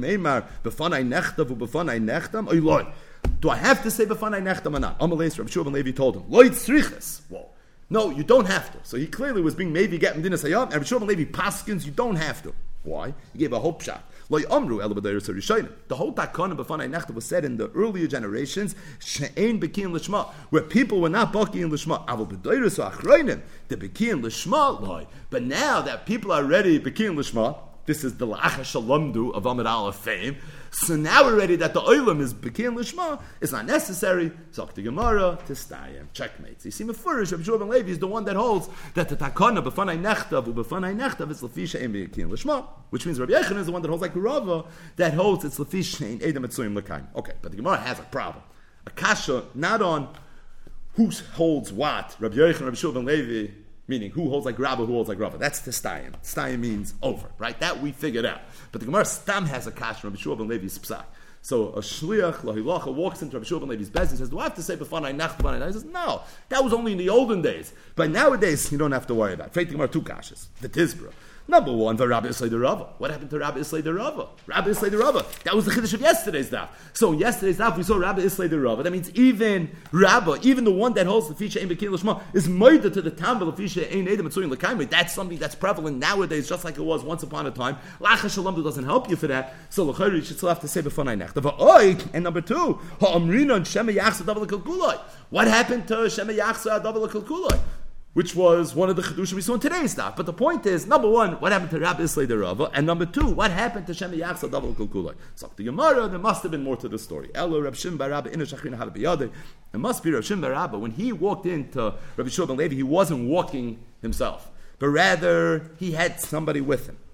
do I have to say b'fanai nechtam or not? Amalei Rabbi Shua ben Levi told him, Lo yitzriches. Whoa. No, you don't have to. So he clearly was being maybe getting dinas hayam. And Rabbi Shua ben Levi paskins, you don't have to. Why? He gave a hope shot. Lo yamru ela b'deiros harishayim. The whole takana b'fanai nechtam was said in the earlier generations, she'ein bekin l'shma, where people were not bakiin l'shma. Aval b'deiros ha'achrayim, the bekin l'shma loy. But now that people are ready bekin l'shma, this is the La'acha Shalomdu of Amud Aleph fame. So now we're ready that the Olam is Bekin Lishma. It's not necessary. Zok the Gemara to Stayim. Checkmate. So you see, Mefurish, Rabbi Shua ben Levi is the one that holds that the Takana B'fanai Nechtav U'B'fanai Nechtav is Lefisha Ein Bekin Lishma, which means Rabbi Yochanan is the one that holds like Rava that holds it's Lefisha Ein Edem Etzoyim L'Kaim. Okay, but the Gemara has a problem. A kasha not on who holds what, Rabbi Yochanan, Rabbi Shua ben Levi. Meaning, who holds like Rabba, who holds like Rava. That's Testayim. Testayim means over, right? That we figured out. But the Gemara Stam has a kash from Rabbi Shua ben Levi's psak. So a shliach, lahilacha, walks into Rabbi Shua ben Levi's best and says, do I have to say b'fanai nach b'fanai nach? He says, no. That was only in the olden days. But nowadays, you don't have to worry about it. Feit the Gemara two kashas. The Tizbra. Number one, the Rabbi Islay the Rava. What happened to Rabbi Islay the Rava? Rabbi Islay the Rava. That was the chiddush of yesterday's daf. So yesterday's daf, we saw Rabbi Islay the Rava. That means even Rabbi, even the one that holds the fisha ein bekin l'shma, is moida to the tambal of fisha ein edem etzuyin l'kaimei. That's something that's prevalent nowadays, just like it was once upon a time. Lacha shalom doesn't help you for that. So l'chayri, you should still have to say b'fanai nech. And number two, ha'amrina and shema yachsa davar l'kalkuloi. What happened to shema yachsa davar l'kalkuloi? Which was one of the chedushim we saw in today's daf. But the point is, number one, what happened to Rabbi Islay the Rava? And number two, what happened to Shema Yachsa Davar Kulkulai? So the Gemara, there must have been more to the story. Elo Reb Shimon bar Rabba ina shachrina hada biyadei. It must be Reb Shimon bar Rabba. When he walked into Rabbi Shua ben Levi, he wasn't walking himself, but rather he had somebody with him.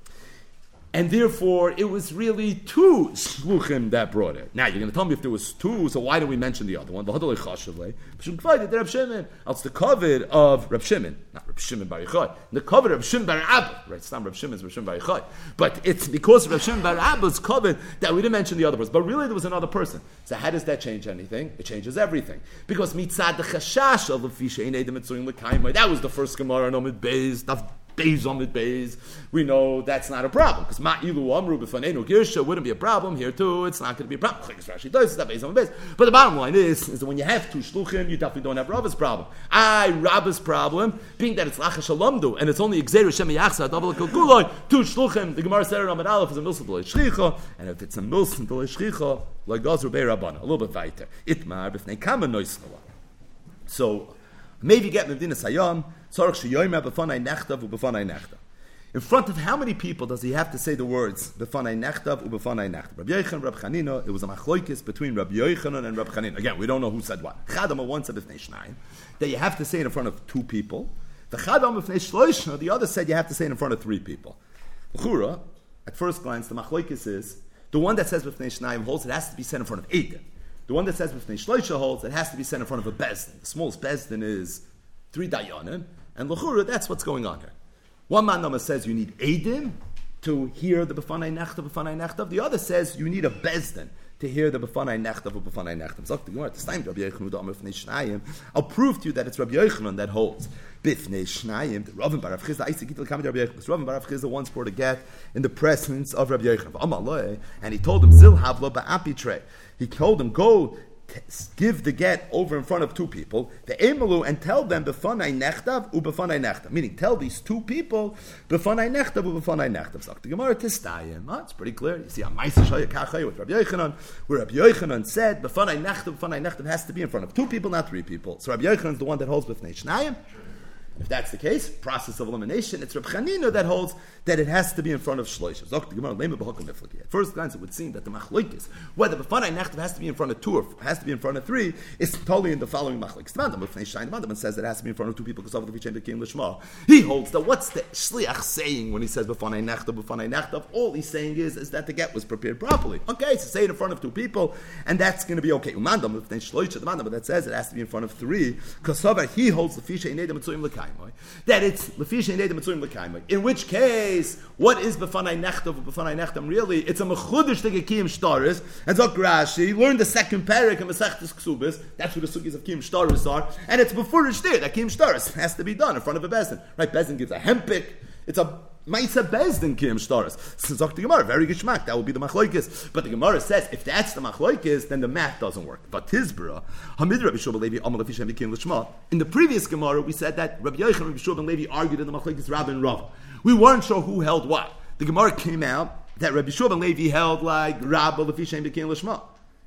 And therefore, it was really two shluchim that brought it. Now, you're going to tell me if there was two, so why don't we mention the other one? The It's the covet of Reb Shimon, not Reb Shimon bar Yochai. The covet of Reb Shimon bar Abba. Right, it's not Reb Shimon, it's Reb Shimon bar Yochai. But it's because of Reb Shimon bar Abba's covet that we didn't mention the other person. But really, there was another person. So how does that change anything? It changes everything. Because mitzad the chashash of the fisha ein edem etzuyin l'kaimai. That was the first Gemara on Omid Beis, Beis on with Beis, we know that's not a problem. Because Ma'ilu Amru B'fanenu Girsha wouldn't be a problem. Here too, it's not going to be a problem. But the bottom line is, is that when you have two shluchim, you definitely don't have Rabba's problem. I, Rabba's problem, being that it's Lacha Shalamdu, and it's only Xer Shem Yachsa, double Kulkuloi, two shluchim, the Gemara said it on Amad Aleph is a milsim D'lei Shchicha, and if it's a milsim D'lei Shchicha, like Gazru Bei Rabbana, a little bit weiter. Itmar B'fnei Kama Noisnala. So, maybe get Medina Sayam, in front of how many people does he have to say the words B'fanai Nechtav u'B'fanai Nechtav? Rabbi Yochanan, Rabbi Chanina, it was a machloikis between Rabbi Yochanan and Rabbi Chanina. Again, we don't know who said what. Chadama once said B'fnei Shnayim, that you have to say it in front of two people. The Chadam B'fnei Shloishna, the other said you have to say it in front of three people. L'chura, at first glance, the machloikis is, the one that says B'fnei Shnayim holds it has to be said in front of Eidim. The one that says B'fnei Shloishna holds it has to be said in front of a Bezdin. The smallest Bezdin is three Dayanim. And l'chura, that's what's going on here. One man nama says you need Eidim to hear the B'fanai Nechtav, B'fanai Nechtav. The other says you need a Bezdin to hear the B'fanai Nechtav or B'fanai Nechtav. Zok the Gemara, at this time, Rabbi Yochanan U'Damar B'fnei Shnayim. I'll prove to you that it's Rabbi Yochanan that holds B'fnei Shnayim. The Rav Bar Rav Chizda, I say, Gittel Kamid Rabbi Yochanan. Rav Bar Rav Chizda once brought a get in the presence of Rabbi Yochanan. And he told him, Zil Havla Ba'api Trey. He told him, go give the get over in front of two people, the emalu, and tell them b'fanai nechtav u'b'fanai nechtav. Meaning, tell these two people b'fanai nechtav u'b'fanai nechtav. So the Gemara tistayim. Oh, it's pretty clear. You see, a ma'aseh shaya kachaya with Rabbi Yochanan, where Rabbi Yochanan said b'fanai nechtav, b'fanai nechtav has to be in front of two people, not three people. So Rabbi Yochanan is the one that holds b'fnei shnayim. If that's the case, process of elimination, it's Reb Chanina that holds that it has to be in front of Shloisha. At first glance, it would seem that the machlokes, whether B'fanai Nechtav has to be in front of two or has to be in front of three, is totally in the following machlokes. The Mandam says that it has to be in front of two people because of the Vichem became Lishma. He holds that what's the Shliach saying when he says B'fanai Nechtav, B'fanai Nechtav? All he's saying is, is that the get was prepared properly. Okay, so say it in front of two people, and that's going to be okay. Mandam, the Mandam that says it has to be in front of three, because he holds the Fisha Inedem Mitzuyim L'Kai. That it's Lefisha Inedem Mitzuyim L'Kaimai. In which case, what is B'fanai Nechtav or B'fanai Nechtam? Really, it's a Mechudish to Kiyim Shtaris. And Zok Rashi, learn the second parak in Masechtas Ksubis. That's where the sugis of Kiyim Shtaris are. And it's before it's there that Kiyim Shtaris has to be done in front of a Bezdin. Right? Bezdin gives a hempik. It's a Maisa Bezdin Kiyim Shtaris. So Zok the Gemara, very good shmak. That will be the Machloikis. But the Gemara says, if that's the Machloikis, then the math doesn't work. But Tizbra, Hamid Rabbi Shua ben Levi, Amal Lefisha Mikiyim L'Shma. In the previous Gemara, we said that Rabbi Yochanan and Rabbi Shua ben Levi argued in the Machloikis Rabbi and Rav. We weren't sure who held what. The Gemara came out that Rabbi Shua ben Levi held like Rabbi Lefisha Mikiyim L'Shma.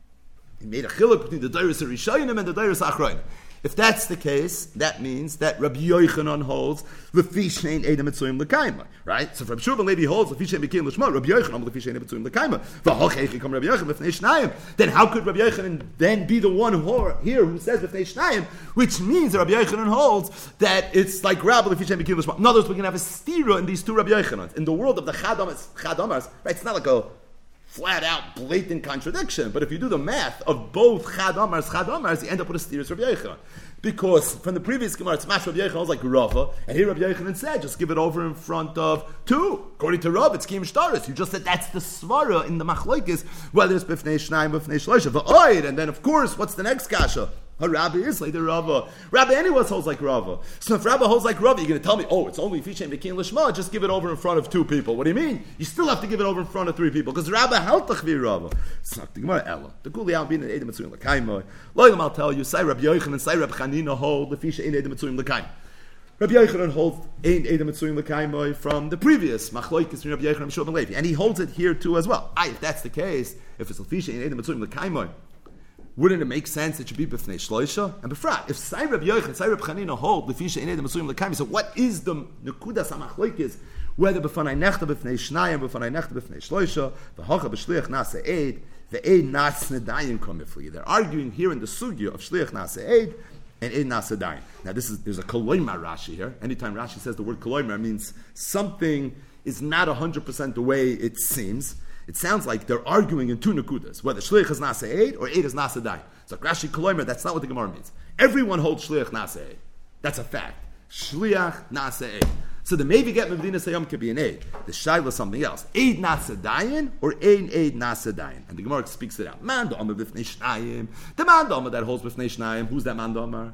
He made a chiluk between the Deiros Rishonim and the Deiros Achronim. If that's the case, that means that Rabbi Yochanan holds Lefi Shein Edem Mitzuyim L'Kaima, right? So if Rabbi Shua ben Levi holds Lefi Shein Mikiyim L'Shma, Rabbi Yochanan Lefi Shein Mitzuyim L'Kaima. V'hochechi come Rabbi Yochanan B'fnei Shnayim. Then how could Rabbi Yochanan then be the one who, here who says B'fnei Shnayim, which means that Rabbi Yochanan holds that it's like Rabbi Lefi Shein Mikiyim L'Shma. In other words, we're going to have a stira in these two Rabbi Yochanans. In the world of the Chadamars, Chadamars, right? It's not like a flat-out, blatant contradiction. But if you do the math of both Chad Amars, Chad Amars, you end up with a steer's Rabbi Yochanan. Because from the previous Gemara, it's Mash Rabbi Yochanan was like Rava, and here Rabbi Yochanan said, just give it over in front of two. According to Rav, it's Kiyim Shtaris. You just said that's the Svara in the Machloikis, whether it's B'fnei Shnayim, B'fnei Shloisha, V'oid, and then of course, what's the next kasha? A Rabbi is like the Rava. Rabbi anyone holds like Rava. So if Rabbi holds like Rava, you're going to tell me, oh, it's only Fisha and Bekin Lishma, just give it over in front of two people. What do you mean? You still have to give it over in front of three people, because Rabbi held Tachvi Rava. It's not the Gemara Ella. The Guli Al Bin and Edem Mitzuyim L'Kaimah. Loylam, I'll tell you, say Rabbi Yochanan and say Rabbi Chanina hold the Fisha in Edem Mitzuyim L'Kaimah. Rabbi Yochanan holds Ein Edem Mitzuyim L'Kaimah from the previous Machloikis between Rabbi Yochanan and Shua ben Levi. And he holds it here too as well. Aye, if that's the case, if it's Fisha in Edem Mitzuyim L'Kaimah, wouldn't it make sense it should be B'fnei Shloisha? And B'frat, if Say Rabbi Yochanan, Say Rabbi Chanina hold L'fisha Inei D'Masuyim L'Kaimi, so what is the Nekudas HaMachloikis? Whether B'fanai Nechta B'fnei Shnayim, B'fanai Nechta B'fnei Shloisha, V'hocha B'shliach Nasa Eid, V'eid Nas Nedayim Komifli. They're arguing here in the sugya of Shliach Nasa Eid and Eid Nasa Dayim. Now this is, there's a Koloimar Rashi here. Anytime Rashi says the word Koloimar, means something is not one hundred percent the way it seems. It sounds like they're arguing in two nekudas, whether shliach is nasa eid or eid is nasa dayin. So Rashi Koloimer, that's not what the Gemara means. Everyone holds shliach nasa eid. That's a fact. Shliach nasa eid. So the maybe get Medina Sayam could be an eid. The shaila is something else. Eid nasa dayin or eid eid nasa dayin. And the Gemara speaks it out. Man da'amar b'fnei shnayim. The man da'amar that holds b'fnei shnayim. Who's that man da'amar?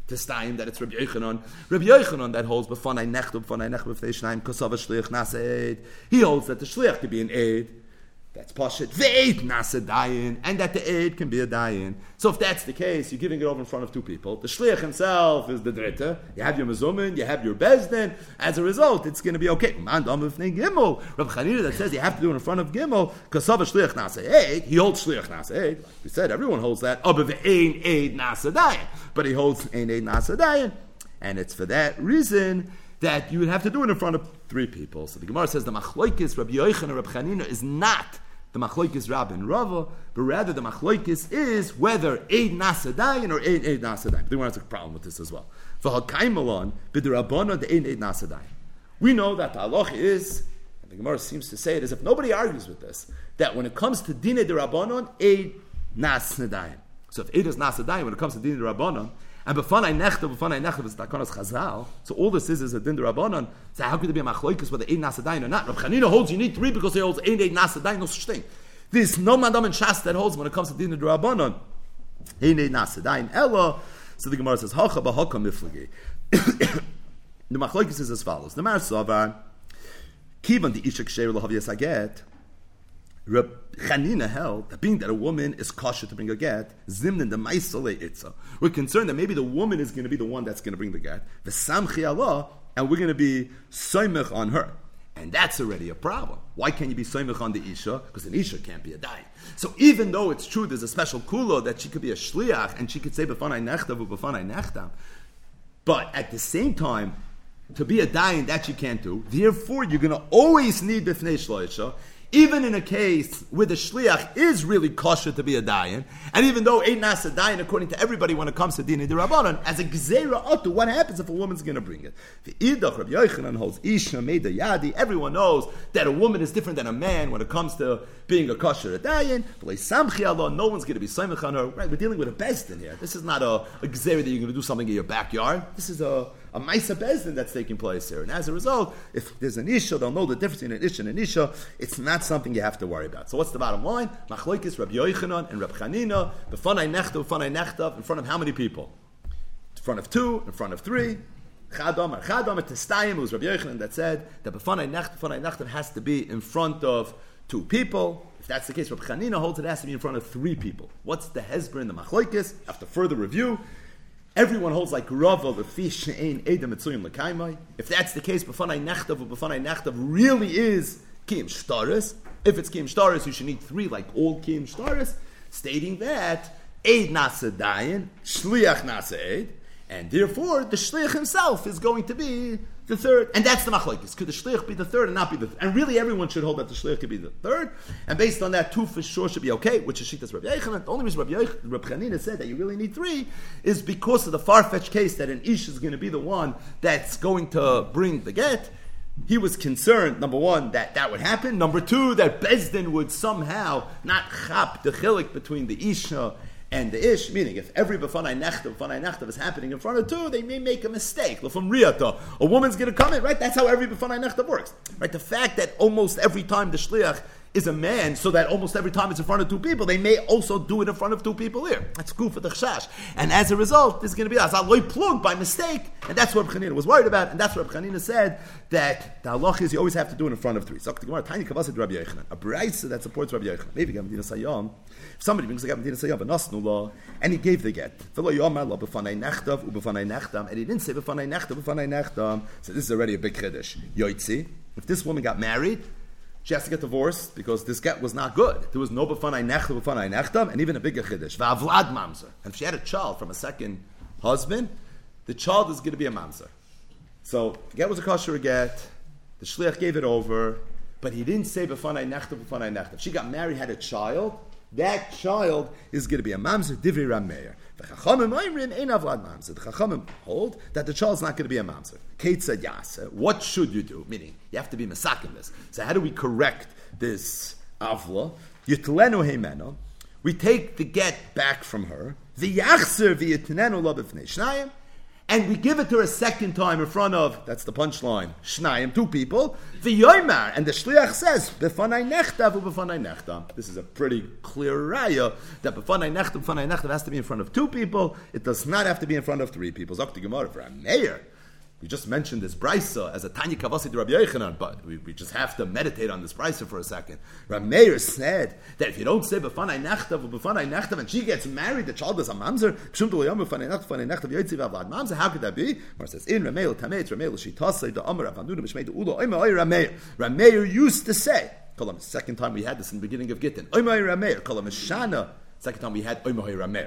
Testayim that it's Rabbi Yochanan. Rabbi Yochanan that holds b'fanai nechta b'fanai nechta b'fnei shnayim kosava shliach nasa eid. He holds that the shliach could be an aid. That's Pashat. Ve'ed nasa dayin. And that the aid can be a dayin. So if that's the case, you're giving it over in front of two people. The shliach himself is the drita. You have your mezumin, you have your bezdin. As a result, it's going to be okay. Man dam b'fnei gimel. Rabbi Chanina that says you have to do it in front of gimel. Kosava shliach nasa eid. He holds shliach nasa eid. Like we said, everyone holds that. Oh, but ve'ein aid nasa dayin. But he holds ein aid nasa dayin. And it's for that reason that you would have to do it in front of three people. So the Gemara says the machloikis Rabbi Yochanan and Rabbi Chanina is not the machloikis Rabbi and Rava, but rather the machloikis is whether eid nasa dayin or eid eid nasa dayin. The Gemara has a problem with this as well. V'hakaimalon b'derabbanan the eid eid nasa dayin. We know that the halacha is, and the Gemara seems to say it as if nobody argues with this, that when it comes to dinei derabbanan, eid nasa dayin. So if eid is nasa dayin, when it comes to dinei derabbanan, and b'fanai nechta, b'fanai nechta is takanas chazal. So all this is is a din d'Rabbanan. So how could there be a machloikus whether ein nasa dayin or not? Rabbi Chanina holds you need three because he holds ein ein nasa dayin. No such thing. There's no madam and shas that holds when it comes to din d'Rabbanan. Ein ein nasa dayin ella. So the Gemara says hacha b'haka miflagi. The machloikus is as follows. The Mar Savar kivan the ishak sheir lahav yasaget. Reb Chanina held that being that a woman is kosher to bring a get, zimnin the ma'isale itza. We're concerned that maybe the woman is going to be the one that's going to bring the get, v'samchi Allah, and we're going to be soymech on her. And that's already a problem. Why can't you be soymech on the isha? Because an isha can't be a dayan. So even though it's true there's a special kula that she could be a shliach, and she could say b'fanai nechtav b'fanai nechtam, but at the same time, to be a dayan, that she can't do. Therefore, you're going to always need b'fnei shloisha, even in a case where the shliach is really kosher to be a dayan, and even though ein nasa dayan, according to everybody, when it comes to dinei d'Rabbanan, as a gzeira atu, what happens if a woman's going to bring it? The idach Rabbi Yochanan holds isha meida yadi. Everyone knows that a woman is different than a man when it comes to being a kosher a dayan. Samchi Allah, no one's going to be soymech on her. Right, we're dealing with a bezdin here. This is not a, a gzeira that you're going to do something in your backyard. This is a a Maisa Bezdin that's taking place here. And as a result, if there's an Isha, they'll know the difference between an Isha and an Isha. It's not something you have to worry about. So what's the bottom line? Machloikis, Rabbi Yochanan and Rabbi Chanina, b'fanai nechta, b'fanai nechta, in front of how many people? In front of two, in front of three. Chadam, or Chadam, at Testayim, it was Rabbi Yochanan that said that b'fanai nechta, b'fanai nechta has to be in front of two people. If that's the case, Rabbi Chanina holds it has to be in front of three people. What's the Hezbollah in the Machloikis? After further review, everyone holds like Rava, the fish, ein edem etzuyim lekaimai. If that's the case, b'fanai nechtav or b'fanai nechtav really is kiyim shtaris. If it's kiyim shtaris, you should need three, like all kiyim shtaris, stating that eid nasa dayin, shliach nasa eid, and therefore the shliach himself is going to be the third, and that's the machlokes. Could the shliach be the third and not be the third? And really, everyone should hold that the shliach could be the third. And based on that, two for sure should be okay, which is Shitas Rabbi Yochanan. The only reason Rabbi, Yoch- Rabbi Chanina said that you really need three is because of the far-fetched case that an ish is going to be the one that's going to bring the get. He was concerned, number one, that that would happen. Number two, that Bezdin would somehow not chap the chilik between the isha and the ish, meaning if every b'fanai nechtav, b'fanai nechtav is happening in front of two, they may make a mistake. From riyata, a woman's going to come in, right? That's how every b'fanai nechtav works, right? The fact that almost every time the shliach is a man, so that almost every time it's in front of two people, they may also do it in front of two people here. That's cool for the chashash. And as a result, there's going to be a loy plug by mistake, and that's what Rabbi Chanina was worried about, and that's what Rabbi Chanina said, that the halach is you always have to do it in front of three. So the Gemara, tiny kavasid Rabbi Yochanan, a brayso that supports Rabbi Yochanan. Maybe Gamdina Sayyam. If somebody brings a Gamdina Sayyam, a nasnula, and he gave the get, and he didn't say b'fanai nechtav, b'fanai nechtav. So this is already a big chiddush. Yoitzi, if this woman got married, she has to get divorced because this get was not good. There was no b'fanai nechtav, b'fanai nechtav, and even a bigger chiddush. V'avlad mamzer. And if she had a child from a second husband, the child is going to be a mamzer. So the get was a kosher get. The shliach gave it over, but he didn't say b'fanai nechtav, b'fanai nechtav. She got married, had a child. That child is going to be a mamzer. Divrei Ram Meir. The chachamim oimrin ein avlad mamzer. The chachamim hold that the child's not going to be a mamzer. Kate said yasa. What should you do? Meaning you have to be masakin this. So how do we correct this avla? Yitlenu heimeno. We take the get back from her. The yachzer v'yitnenu lo b'fnei shnayim. and we give it to her a second time in front of, that's the punchline, Shnayim, two people, the Yoimar, and the Shliach says, Befanai Nechtav, Befanai Nechtam. This is a pretty clear raya that Befanai Nechtav, Befanai Nechtav has to be in front of two people. It does not have to be in front of three people. Zok the Gemara for a mayor. We just mentioned this brisa as a Tanya Kavasi to Rabbi Yochanan, but we, we just have to meditate on this brisa for a second. Rabbi Meir said that if you don't say B'fanai Nechtav, B'fanai Nechtav, and she gets married, the child is a mamzer, Pshum tu l'yom B'fanai Nechtav, B'fanai Nechtav, Yoitzi v'avad mamzer, how could that be? Mar says, in Rameir Tameitz, Rameir L'shitasei, the Amar Avanduna B'shmei Ulo, Oima Oy Rameir. Rameir used to say, Kolam, second time we had this in the beginning of Gittin, Oima Oy Rameir, Kolam Shana. Second time we had Oimohi Rameir.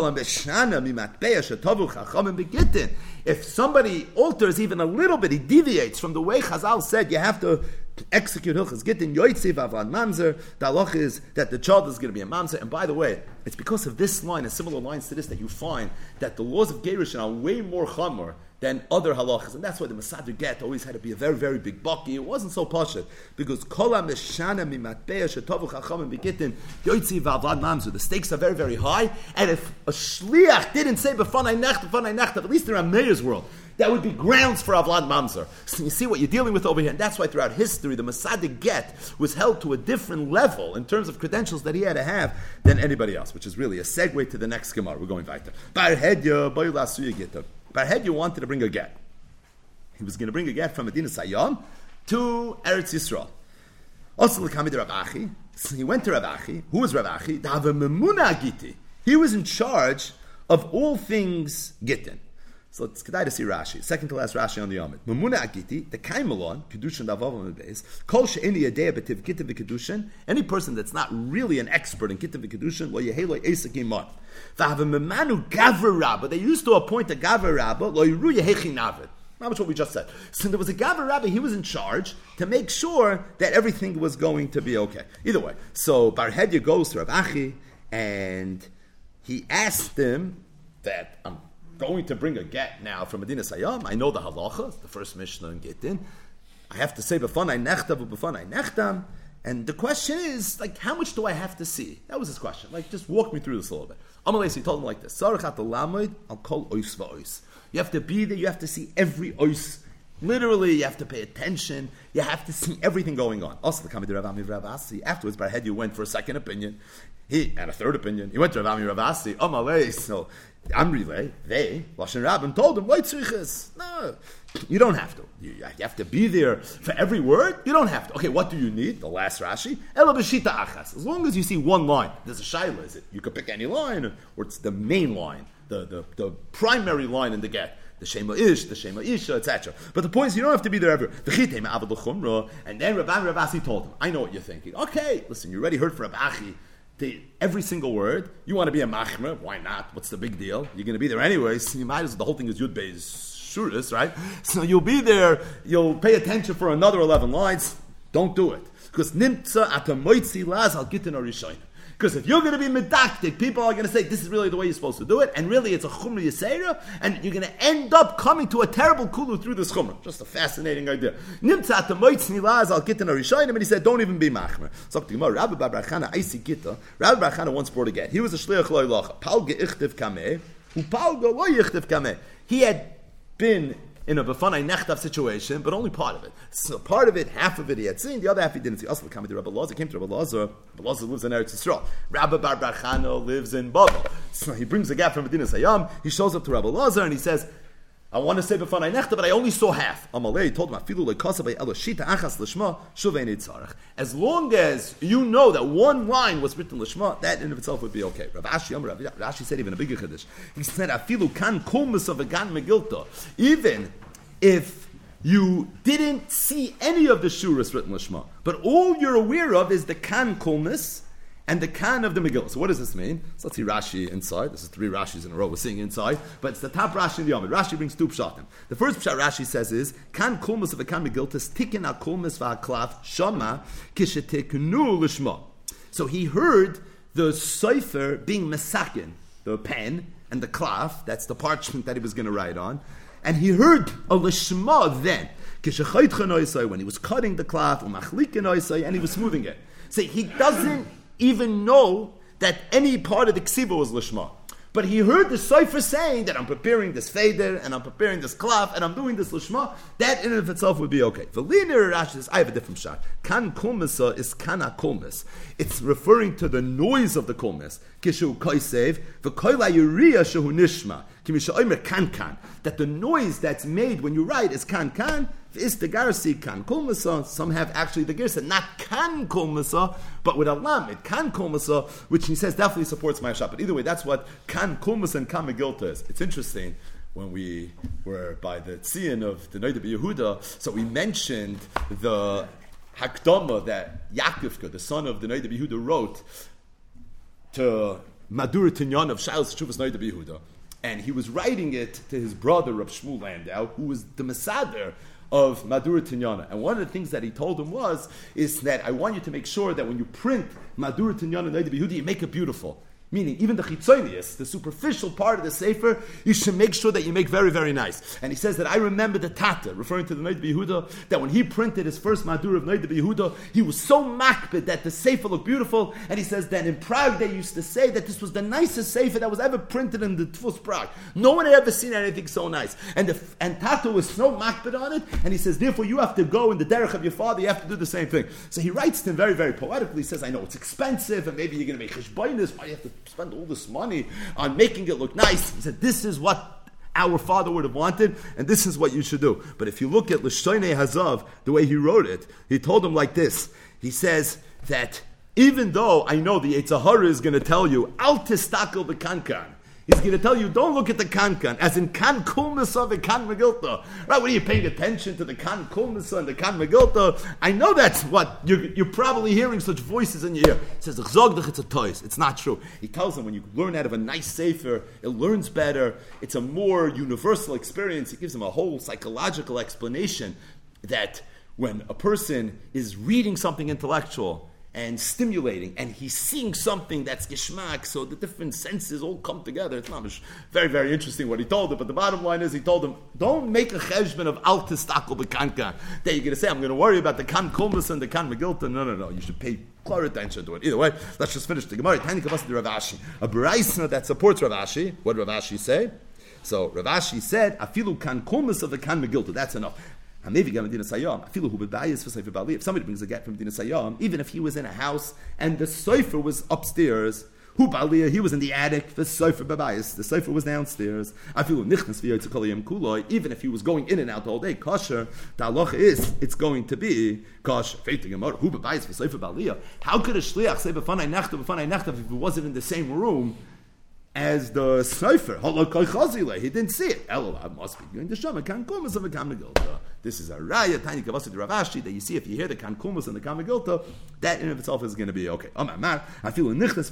If somebody alters even a little bit, he deviates from the way Chazal said you have to execute Hilchas Gittin, Yoitziv Avlan Mamzer, the halach is that the child is going to be a Mamzer. And by the way, it's because of this line and similar lines to this that you find that the laws of Gerushin are way more chamor than other halachas, and that's why the Masader Get always had to be a very, very big bucky. It wasn't so pashut because kol ha'meshana mimatbeya shetovu chachamim begitin yoitzi v'avad mamzer. The stakes are very, very high, and if a shliach didn't say b'fanai nechtav, b'fanai nechtav, at least in Rameir's world, that would be grounds for avlad mamzer. So you see what you're dealing with over here, and that's why throughout history the Masader Get was held to a different level in terms of credentials that he had to have than anybody else, which is really a segue to the next Gemara. We're going weiter. Bar hedya boilasuya gita. Bar hedya wanted to bring a get. He was going to bring a get from Medina Sayyam to Eretz Yisrael. Also, so he went to Rav Achi. Who was Rav Achi? He was in charge of all things Gittin. So it's kedai to see Rashi. Second to last Rashi on the Yomid. Memuna Agiti, the Kaimalon, Kedushin Davav on the base, Kol She'ini Yadei B'tiv Gittin V'Kedushin, any person that's not really an expert in Gittin V'Kedushin, Lo Yeheloi Esak Imon. V'havim Memanu Gaver Rabba, they used to appoint a Gaver Rabba, Lo Yiru Yehechi Navid. Not much what we just said. So there was a Gaver Rabbi, he was in charge to make sure that everything was going to be okay. Either way, so Bar Hedya goes to Rav Achi, and he asked him that, I'm going to bring a get now from Medina Sayyam. I know the halacha, the first Mishnah in Gittin. I have to say b'fanai nechtav b'fanai nechtam. And the question is, like, how much do I have to see? That was his question. Like, just walk me through this a little bit. Amalei, he told him like this: Sarachat lamoid al kol ois va'ois. You have to be there. You have to see every ois. Literally, you have to pay attention. You have to see everything going on. Also, the Kamid Rav Ami Rav Asi. Afterwards, Bar Hedya went for a second opinion. He and a third opinion. He went to Rav Ami Rav Asi. Amalei, so Amrile, they, Lashon Rabbim, told him, no, you don't have to. You, you have to be there for every word. You don't have to. Okay, what do you need? The last Rashi. Ela b'shita achas. As long as you see one line. There's a shaila, is it? You could pick any line, or it's the main line, the, the, the primary line in the get. The Shema Ish, the Shema Isha, et cetera. But the point is, you don't have to be there everywhere. And then Rabbi Ravasi told him, I know what you're thinking. Okay, listen, you already heard from Rabbi Achi. The, every single word, you want to be a machmer, why not? What's the big deal? You're going to be there anyways. You might as well, the whole thing is Yud Beis Shuris, right? So you'll be there, you'll pay attention for another eleven lines. Don't do it. Because nimtza atamoitzi laz al gitin arishoyin. Because if you're going to be medactic, people are going to say, this is really the way you're supposed to do it, and really it's a chumra yisera, and you're going to end up coming to a terrible kulu through this chumra. Just a fascinating idea. Nimtzat ha'moitzni laz al gitin ha'rishayim, and he said, don't even be machmer. So the Gemara, Rabbi Bar Chana Eisi Gita, Rabbi Bar Chana once brought a get. He was a shliach lo ilacha. Palga ichtiv kameh, hu palga lo yichtiv kameh. He had been in a b'fanai nechtav situation, but only part of it. So part of it, half of it he had seen, the other half he didn't see. Also, coming to Rabbi Lazar, came to Rabbi Lazar. Rabbi Lazar lives in Eretz Yisrael. Rabbi Bar Bar Chana lives in Babel. So he brings a gap from Medina Sayyam. He shows up to Rabbi Lazar and he says, I want to say b'fanai nechtav, but I only saw half. Amalei told him, "Afilu le'kasabei eloshita achas l'shma shuvein itzarach." As long as you know that one line was written l'shma, that in of itself would be okay. Rav Ashi, Rav Ashi said even a bigger chiddush. He said, "Afilu kan kulmus of a gan megilta." Even if you didn't see any of the shuras written l'shma, but all you're aware of is the kan kulmus and the kan of the Megillah. So what does this mean? So let's see Rashi inside. This is three Rashis in a row we're seeing inside, but it's the top Rashi in the Yomid. Rashi brings two pshatim. The first pshat Rashi says is, kan kulmus of a kan Megillah, tikin a kulmus va'aklaf shama kisheteknu l'shma. So he heard the sefer being mesakin, the pen, and the klaf, that's the parchment that he was going to write on, and he heard a l'shma then, when he was cutting the klaf, and he was smoothing it. So he doesn't even know that any part of the ksiva was lishma. But he heard the Sofer saying that I'm preparing this Feder, and I'm preparing this Klaf, and I'm doing this Lishma. That in and of itself would be okay. Veliner Rashi says, I have a different shot. Kan Kulmasa is Kana Kulmis. It's referring to the noise of the Kulmis. Kishu Koisev, V'koila Yuriya Shehu Nishma. Kimisha Omer Kan Kan. That the noise that's made when you write is Kan Kan. Is the Garsi Kan Kulmasa. Some have actually the Gersa, not Kan Kulmasa, but with a Lamed, Kan Kulmasa, which he says definitely supports my shop. But either way, that's what Kan Kulmasa and Kan Megilta is. It's interesting. When we were by the Tzion of the Noda B'Yehuda, so we mentioned the Hakdama that Yaakivka, the son of the Noda B'Yehuda, wrote to Madur Tinyan of Shailas Teshuvas Noda B'Yehuda. And he was writing it to his brother, Rav Shmuel Landau, who was the Mesader of Madura Tinyana. And one of the things that he told him was, is that I want you to make sure that when you print Madura Tinyana Noda B'Yehuda, you make it beautiful. Meaning, even the chitzonius, the superficial part of the Sefer, you should make sure that you make very, very nice. And he says that I remember the Tata, referring to the Noda B'Yehuda, that when he printed his first Madur of Noda B'Yehuda, he was so makbid that the Sefer looked beautiful. And he says that in Prague they used to say that this was the nicest Sefer that was ever printed in the Tfus Prague. No one had ever seen anything so nice. And the, and Tata was so makbid on it. And he says, therefore you have to go in the derech of your father, you have to do the same thing. So he writes to him very, very poetically. He says, I know it's expensive, and maybe you're going to make cheshbonis. Why do you have to spend all this money on making it look nice? He said, this is what our father would have wanted, and this is what you should do. But if you look at L'Shonei Hazav, the way he wrote it, he told him like this. He says that even though I know the Yetzer Hara is going to tell you, Al tistakel b'kankan, he's going to tell you, don't look at the Kankan, as in Kan Kulmasa and Kan Megilta. Right, when you're paying attention to the Kan Kulmasa and the Kan Megilta, I know that's what, you're, you're probably hearing such voices in your ear. He says, it's a toys. It's not true. He tells them, when you learn out of a nice Sefer, it learns better. It's a more universal experience. He gives them a whole psychological explanation that when a person is reading something intellectual, and stimulating, and he's seeing something that's geschmack, so the different senses all come together. It's not very, very interesting what he told him, but the bottom line is he told him, don't make a cheshbon of al tistakel b'kanka, that you're going to say, I'm going to worry about the kan kulmas and the kan megilta. No, no, no, you should pay clear attention to it. Either way, let's just finish the Gemara. Tani kavasi de Rav Ashi, a b'raisna that supports Rav Ashi. What did Rav Ashi say? So Rav Ashi said, afilu kan kulmas of the kan megilta, that's enough. If somebody brings a get from Medina Sayyam, even if he was in a house and the Sofer was upstairs, he was in the attic, the Sofer Babayis, the Sofer was downstairs. Even if he was going in and out all day, kosher, the halacha is, it's going to be kosher. How could a shliach say b'fanai nechta, b'fanai nechta if he wasn't in the same room as the Sofer? He didn't see it. Elul must be going to Shama. Kan Kulmas and the Kan Megilta. This is a raya, tiny kavasi de Rav Ashi, that you see if you hear the Kan Kulmas and the Kan Megilta, that in of itself is going to be okay. I feel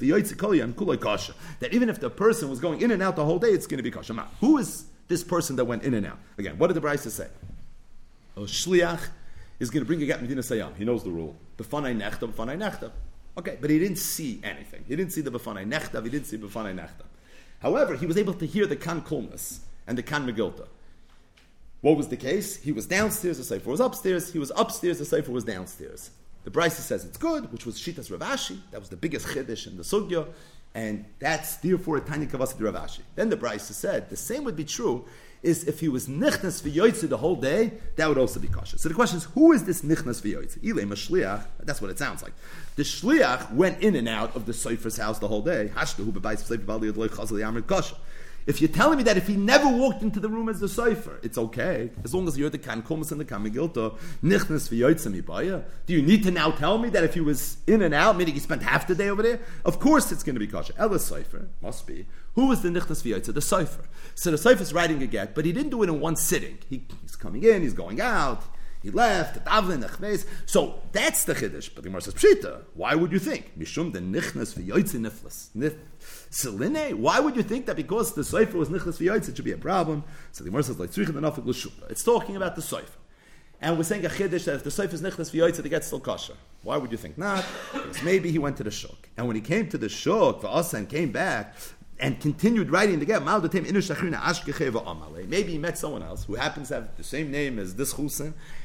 that even if the person was going in and out the whole day, it's going to be kosher. Who is this person that went in and out? Again, what did the Brisa say? A shliach is going to bring a get Medina Sayyam. He knows the rule. B'fanai nechta, b'fanai nechta. Okay, but he didn't see anything. He didn't see the b'fanai nechta, he didn't see b'fanai nechta. However, he was able to hear the Kan Kulmas and the Kan Megilta. What was the case? He was downstairs, the Sefer was upstairs. He was upstairs, the Sefer was downstairs. The Brisa says it's good, which was Shitas Rav Ashi. That was the biggest chiddush in the Sugya. And that's therefore a tiny kavasi de Rav Ashi. Then the Brisa said the same would be true is if he was nichnas v'yoytze the whole day, that would also be kosher. So the question is, who is this nichnas v'yoytze? Ilay mashliach, that's what it sounds like. The shliach went in and out of the Sefer's house the whole day. Hashtahu b'bayis v'sefer b'aliyad loy chazal yamrid kosher. If you're telling me that if he never walked into the room as the Sefer, it's okay. As long as you're the Kan Kulmas and the Kan Megilta, nichnas v'yoytze mibaya. Do you need to now tell me that if he was in and out, meaning he spent half the day over there? Of course it's going to be kosher. Ela Sefer, must be. Who was the nichnas v'yoytze? The Sefer. So the Sefer is writing a get, but he didn't do it in one sitting. He, he's coming in, he's going out, he left, so that's the chiddush. But the Gemara says, Pshita, why would you think? Mishum the nichnas v'yoytze niflas. Seline? Why would you think that because the Sefer was nichnas v'yoytze, it should be a problem? So the Gemara says, like tzrichin anafik l'shupa. It's talking about the Sefer. And we're saying a chiddush that if the Sefer is nichnas v'yoytze, it gets still kosher. Why would you think not? Because maybe he went to the shuk. And when he came to the shuk, v'asa, and came back, and continued writing the get, maybe he met someone else who happens to have the same name as this Husin,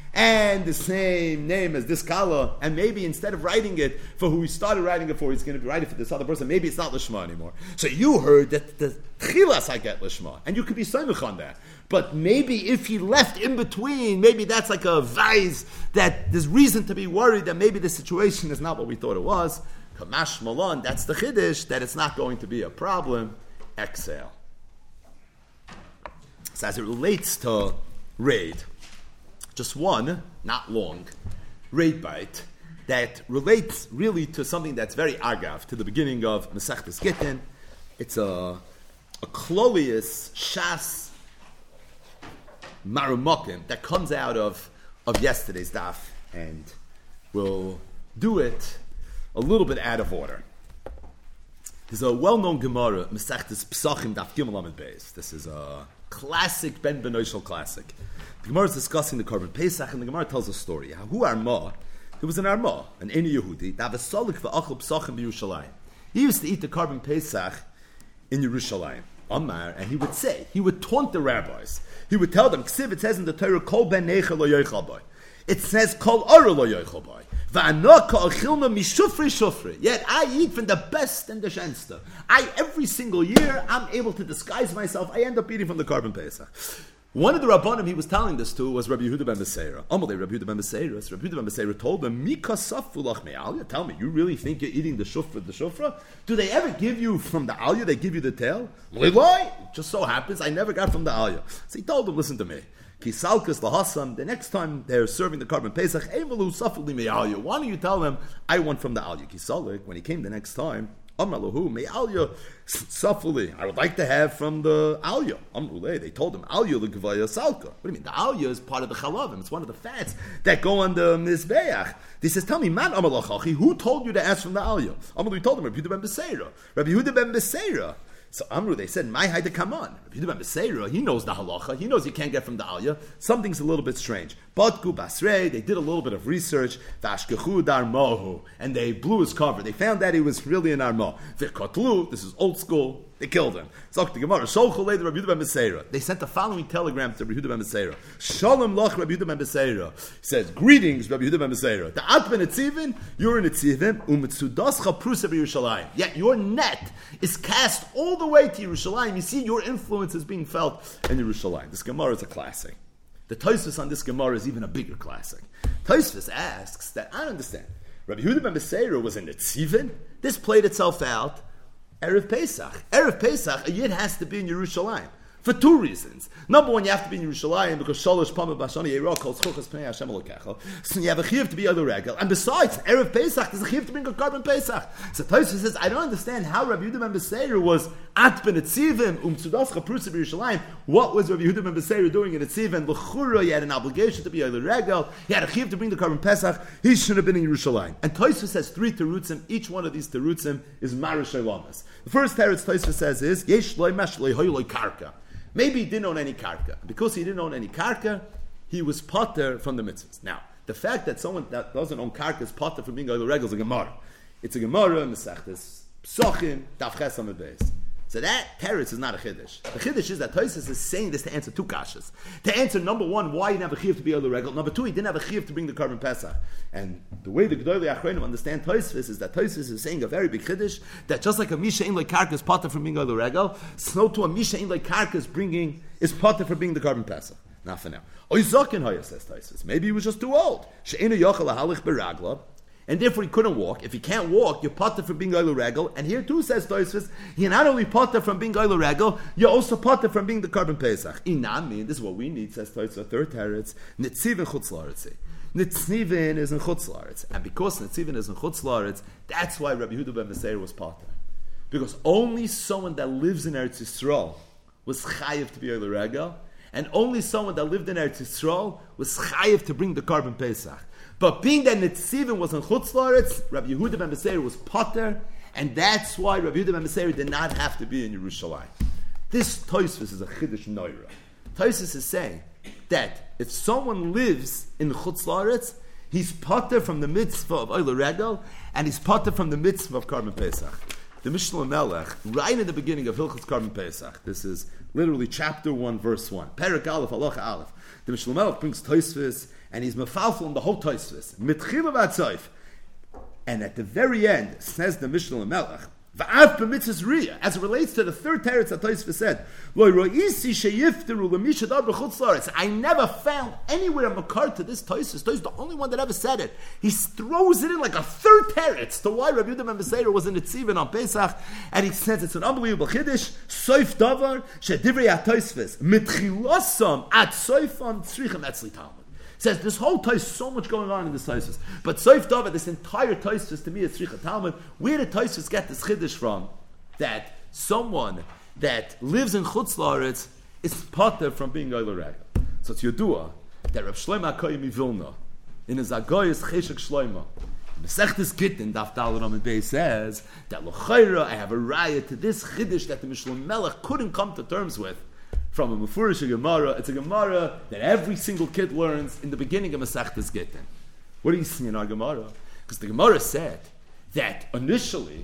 and the same name as this kala, and maybe instead of writing it for who he started writing it for, he's going to be writing it for this other person. Maybe it's not Lishma anymore. So you heard that the Tchilas I get Lishma, and you could be Soimach on that. But maybe if he left in between, maybe that's like a vice that there's reason to be worried that maybe the situation is not what we thought it was. Kamash Malon, that's the Chiddush, that it's not going to be a problem. Exhale. So as it relates to raid, just one, not long, raid bite that relates really to something that's very agav, to the beginning of Masechtas Gittin. It's a, a Klolius Shas Marumokim that comes out of, of yesterday's daf, and we'll do it a little bit out of order. There's a well-known Gemara, Masechtas Psachim Daf Gimel Amud Beis. This is a classic Ben Benoishel classic. The Gemara is discussing the Korban Pesach, and the Gemara tells a story. Who Arma? There was an Arma, an Eni Yehudi, that was solik v'achol psachim b'Yerushalayim. He used to eat the Korban Pesach in Yerushalayim. Amar, and he would say, he would taunt the rabbis. He would tell them, Ksiv, it says in the Torah, Kol ben neicha lo yoichal boy. It says, Kol ora lo yoichal boy. Va'anah ka'achilna mishufri shufri. Yet I eat from the best and the shenster. I, every single year, I'm able to disguise myself. I end up eating from the Korban Pesach. One of the Rabbanim he was telling this to was Rabbi Yehuda ben Beseira. Amalei Rabbi Yehuda ben Beseira. So Rabbi Yehuda ben Beseira told him, Mika safu lach me'alya. Tell me, you really think you're eating the shufra, the shufra? Do they ever give you from the alya? They give you the tail? Why? Just so happens I never got from the alya. So he told him, listen to me. Kisalkas lahasam. The next time they're serving the Korban Pesach, Evalu safu li me'alya. Why don't you tell them I want from the alya? Kisalik. When he came the next time, Amralahu me'alya safuli. I would like to have from the alya. Amruleh. They told him alya l'gvaya salka. What do you mean? The alya is part of the chalavim. It's one of the fats that go on the mizbeach. He says, tell me, man amalachachi, who told you to ask from the alya? Amralu told him, Rabbi Yehuda ben Beseira. Rabbi Yehuda ben Beseira. So Amru, they said, my haida come on. Rabbi Yehuda ben Beseira, he knows the halacha. He knows you can't get from the alya. Something's a little bit strange. Batku basrei, they did a little bit of research. Vashkechu dar mohu, and they blew his cover. They found that he was really an armo. V'kotlu, this is old school. They killed him. Zok the Gemara. Sholchol Rabbi Yehuda ben Beseira. They sent the following telegram to Rabbi Yehuda ben Beseira. Shalom lach Rabbi Yehuda ben Beseira. He says, greetings, Rabbi Yehuda ben Beseira. The at ben etzivin, you're in etzivin, u'mitzudascha prusa b'Yerushalayim. Yet your net is cast all the way to Yerushalayim. You see, your influence is being felt in Yerushalayim. This Gemara is a classic. The Tosfos on this Gemara is even a bigger classic. Tosfos asks that, I don't understand. Rabbi Yehuda ben Beseira was in etzivin. This played itself out Erev Pesach. Erev Pesach, a yid has to be in Yerushalayim. For two reasons. Number one, you have to be in Yerushalayim because Shalosh Pamah Bashani Yeirah calls Chukas Pnei Hashem Elokecha. So you have a chiyuv to be other regel. And besides, Erev Pesach, there's a chiyuv to bring a Korban Pesach. So Tosfos says, I don't understand how Rabbi Yehuda ben Beseira was at ben Etzivim, um Tzudascha Prusa Yerushalayim. What was Rabbi Yehuda ben Beseira doing in Etzivim? L'chura, he had an obligation to be other regel. He had a chiyuv to bring the Korban Pesach. He should have been in Yerushalayim. And Tosfos says three terutzim. Each one of these terutzim is Marish Lamas. The first teretz Tosfos says is, Yesh loy mesh loy hoy loy karka. Maybe he didn't own any karka. Because he didn't own any karka, he was potter from the mitzvahs. Now, the fact that someone that doesn't own karka is potter from being a regel is a Gemara. It's a Gemara in the Masechtas Psachim Daf Ches Amud Beis. So that teretz is not a chiddush. The chiddush is that Tosfos is saying this to answer two kashas. To answer number one, why he didn't have a chiyuv to be a regel. Number two, he didn't have a chiyuv to bring the Korban Pesach. And the way the Gedolei Achronim understand Tosfos is that Tosfos is saying a very big chiddush that just like a misha in like karka is potter from being a regel, so to a misha in like karka is bringing is potter for being the Korban Pesach. Not for now. Oizakin Hoya says Tosfos. Maybe he was just too old. She'ena yochel halich beragla. And therefore he couldn't walk. If he can't walk, you're potter from being Oile Regel. And here too says Tosfos, you're not only potter from being Oile Regel, you're also potter from being the Korban Pesach. Inami, this is what we need, says Tosfos, third teretz, Nitzivin Chutz La'aretz. Nitzivin is in Chutz La'aretz. And because Nitzivin is in Chutz La'aretz, that's why Rabbi Yehuda ben Beseira was potter. Because only someone that lives in Eretz Yisrael was chayiv to be Oile Regel, and only someone that lived in Eretz Yisrael was chayiv to bring the Korban Pesach. But being that Nitzivin was in Chutz La'aretz, Rabbi Yehuda ben Beseira was potter, and that's why Rabbi Yehuda ben Beseira did not have to be in Yerushalayim. This Tosfos is a chiddush noira. Tosfos is saying that if someone lives in Chutz La'aretz, he's potter from the mitzvah of Oile Regel, and he's potter from the mitzvah of Korban Pesach. The Mishnah Melech, right in the beginning of Hilchos Korban Pesach, this is literally chapter one, verse one. Perek Aleph, Halacha Aleph. The Mishnah Melech brings Tosfos, and he's mefalfel in the whole Tosfos. Mitchila v'atzoif. And at the very end, says the Mishnah Melech, V'av b'mitzvahs riyah, as it relates to the third teretz that Tosfos said, Lo ro'isi sheyifteru l'mishad ad b'chutz la'aretz. I never found anywhere a makar to this Tosfos. Tosfos is the only one that ever said it. He throws it in like a third teretz to why Rabbi Yehuda ben Beseira was in the Tzivin on Pesach, and he says it's an unbelievable chiddush. Soif davar shedivrei ha-Tosfos mitchilosam ad soifam tzrichem etzli talmud. Says this whole Tosfos, so much going on in this Tosfos. But Soif Davar, this entire Tosfos to me is Tzricha Talmud. Where did Tosfos get this chiddush from? That someone that lives in Chutz La'aretz is potter from being Oil Rega. So it's Yodua that Rav Shlomo HaKohen Vilna in his Agoyes Cheshek Shlomo, Mesechtes Gittin Daf Daled Amud Beis says that L'chayra I have a raya to this chiddush that the Mishnah Melech couldn't come to terms with. From a Mefurish Gemara, it's a Gemara that every single kid learns in the beginning of Masechtas Gittin. What do you see in our Gemara? Because the Gemara said that initially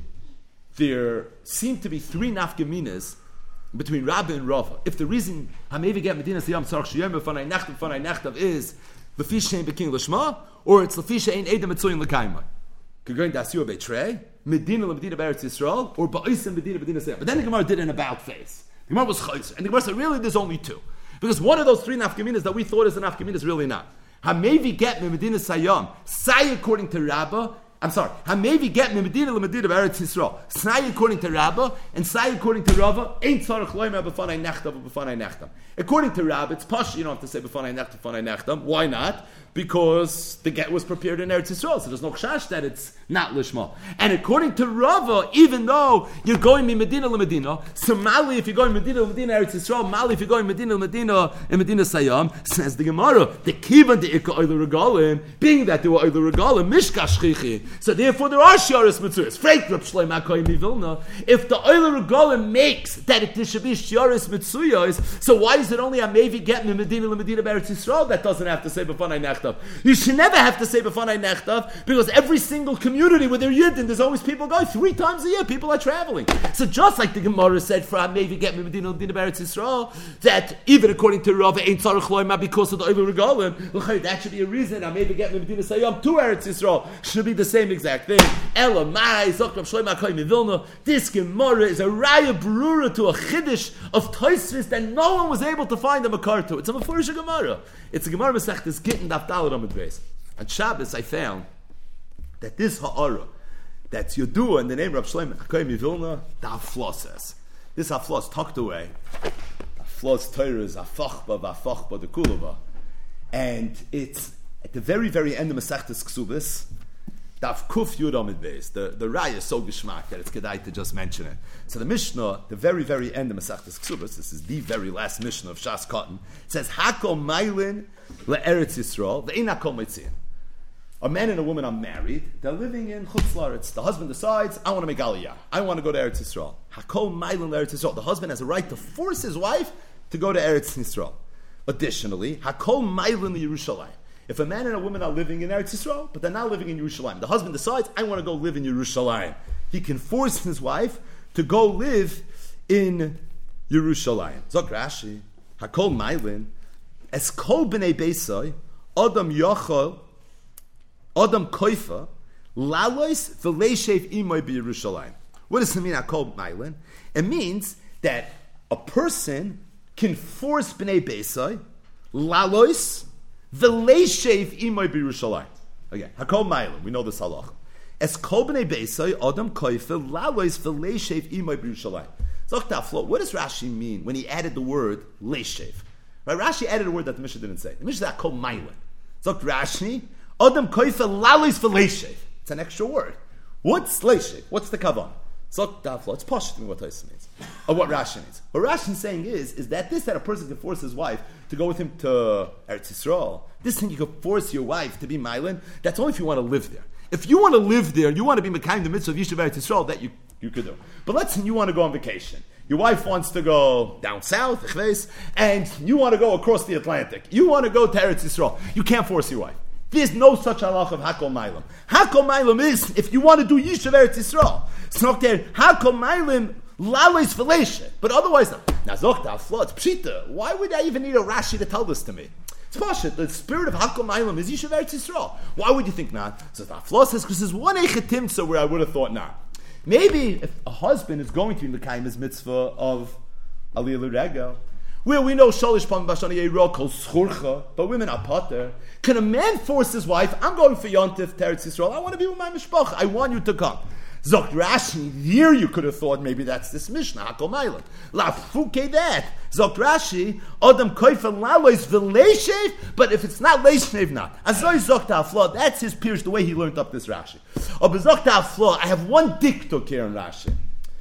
there seemed to be three nafkaminas between Rabbi and Rava. If the reason Hamevi get Medina Siyam Tzarch Shiyem Fanai Nachtav Fanai Nachtav is Lefish Shein Beking Lashma, or it's Lefish Shein Edem Etzoyin Lekaima. Could go into Asiyah Beitrei, Medina LeMedina Beretz Yisrael, or Ba'isen Medina Medina Siyam. But then the Gemara did an about face. The Gemara was chayzer, and the Gemara said, really, there's only two. Because one of those three nafkaminas that we thought is a nafkamin is really not. Hamevi get me Medina Sayam, say according to Rabbah, I'm sorry, Hamevi get me Medina LeMedina Beretz Yisrael, say according to Rabbah, and say according to Rava, ain't tzarech loyma b'fanai nechtav b'fanai nechtam. According to Rabbah, it's posh, you don't have to say b'fanai nechtav b'fanai nechtam. Why not? Because the get was prepared in Eretz Yisrael, so there's no chash that it's not lishma. And according to Rava, even though you're going to Medina LeMedina, so Mali if you're going Medina LeMedina Eretz Yisrael, Mali if you're going Medina LeMedina and Medina Sayam, says the Gemara, the kivan the ikka oilu regalim, being that there were oilu regalim, mishkash chichi. So therefore there are shiaris mitzvahs. Freit Reb Shlomo HaKohen Vilna. If the oilu regalim makes that it should be shiaris mitzvahs, so why is it only a Mevi get me Medina LeMedina Eretz Yisrael that doesn't have to say b'fanai nechtav? You should never have to say b'fanai nechtav, because every single community with their yidden, there's always people going three times a year. People are traveling. So just like the Gemara said for maybe get me Medina Medina Beretz Yisrael, that even according to Rava ain't tzarich loyma because of the oilu regalim, that should be a reason. I maybe get me Medina Sayam to Eretz Yisrael should be the same exact thing. Ela mai zok Rav Shlomo HaKohen Vilna. This Gemara is a raya brura to a chiddush of Tosfos that no one was able to find a makar to. It's a mefurish Gemara. It's a Gemara Masechtas Gittin Daf Daled Amud Beis. On Shabbos I found that this ha'ara, that's Yodua in the name of Rav Shlomo HaKohen Vilna, the haflosses. This hafloss tucked away. Hafloss Torah is hafachba v'hafachba the kulava. And it's at the very, very end of Masechtas Ksubis, Daf Kuf Yud Amud Beis. The, the Raya is so geschmack that it's kedai to just mention it. So the Mishnah, the very, very end of Masechtas Ksubis, this is the very last Mishnah of Shas Cotton, it says, Hakol Mailin le'eretz Yisrael, ve'ein hakol meitzin. A man and a woman are married. They're living in Chutz La'aretz. The husband decides, I want to make Aliyah. I want to go to Eretz Yisrael. Hakol Mailin le'eretz Yisrael. The husband has a right to force his wife to go to Eretz Yisrael. Additionally, Hakol Mailin le'Yerushalayim. If a man and a woman are living in Eretz Yisrael, but they're not living in Yerushalayim, the husband decides, I want to go live in Yerushalayim. He can force his wife to go live in Yerushalayim. Zok Rashi, Hakol Mailin, Es kol b'nei beisai, Adam Yachol, Adam Koifa, Lalois v'leishev imoy b'Yerushalayim. What does it mean, Hakol Mailin? It means that a person can force b'nei beisai, Lalois, v'leishev imoy b'Yerushalayim. Again, Hakol Mailin, we know this halach. Es kol b'nei beisai, Adam Koifa, Lalois v'leishev imoy b'Yerushalayim. Zok Taflo, what does Rashi mean when he added the word leishev? Right, Rashi added a word that the Mishnah didn't say. The Mishnah said Hakol Mailin. Zok Rashi, Adam koifa lalis v'leishev. It's an extra word. What's leishev? What's the kavan? Zok Taflo. It's posh to me what Tosfos means, or what Rashi means. What Rashi is saying is, is that this that a person can force his wife to go with him to Eretz Yisrael. This thing you can force your wife to be Mailin. That's only if you want to live there. If you want to live there, you want to be Mekayim the mitzvah of Yishuv Eretz Yisrael, that you you could do. But let's say you want to go on vacation. Your wife wants to go down south, and you want to go across the Atlantic. You want to go to Eretz Yisrael. You can't force your wife. There's no such halach of Hakol Mailin. Hakol Mailin is if you want to do Yishuv Eretz Yisrael. It's not there. Hakol Mailin lalois v'leishev. But otherwise, now Zok Taflo, it's pshita. Why would I even need a Rashi to tell this to me? It's Pashut. The spirit of Hakom Mailam is Yishuv Eretz Yisrael. Why would you think not? So the Afla says, because there's one Eichetimtza where I would have thought not. Maybe if a husband is going to be Mekayim his mitzvah of Aliyah L'Regel, where we know Shalish Pam Bashani Yeirah Kol Schurcha, but women are potter. Can a man force his wife, I'm going for Yontif, Teretz Yisrael, I want to be with my mishpach, I want you to come. Zokt Rashi, here you could have thought maybe that's this Mishnah, Hakom Mailam. La Fuke that. Zokt Rashi, Adam Koifa Lalois V'Leishev, but if it's not Leishev, not. Azoi Zokt Hafla, that's his peers, the way he learned up this Rashi. Oh, but Zokt Hafla, I have one diktuk here in Rashi.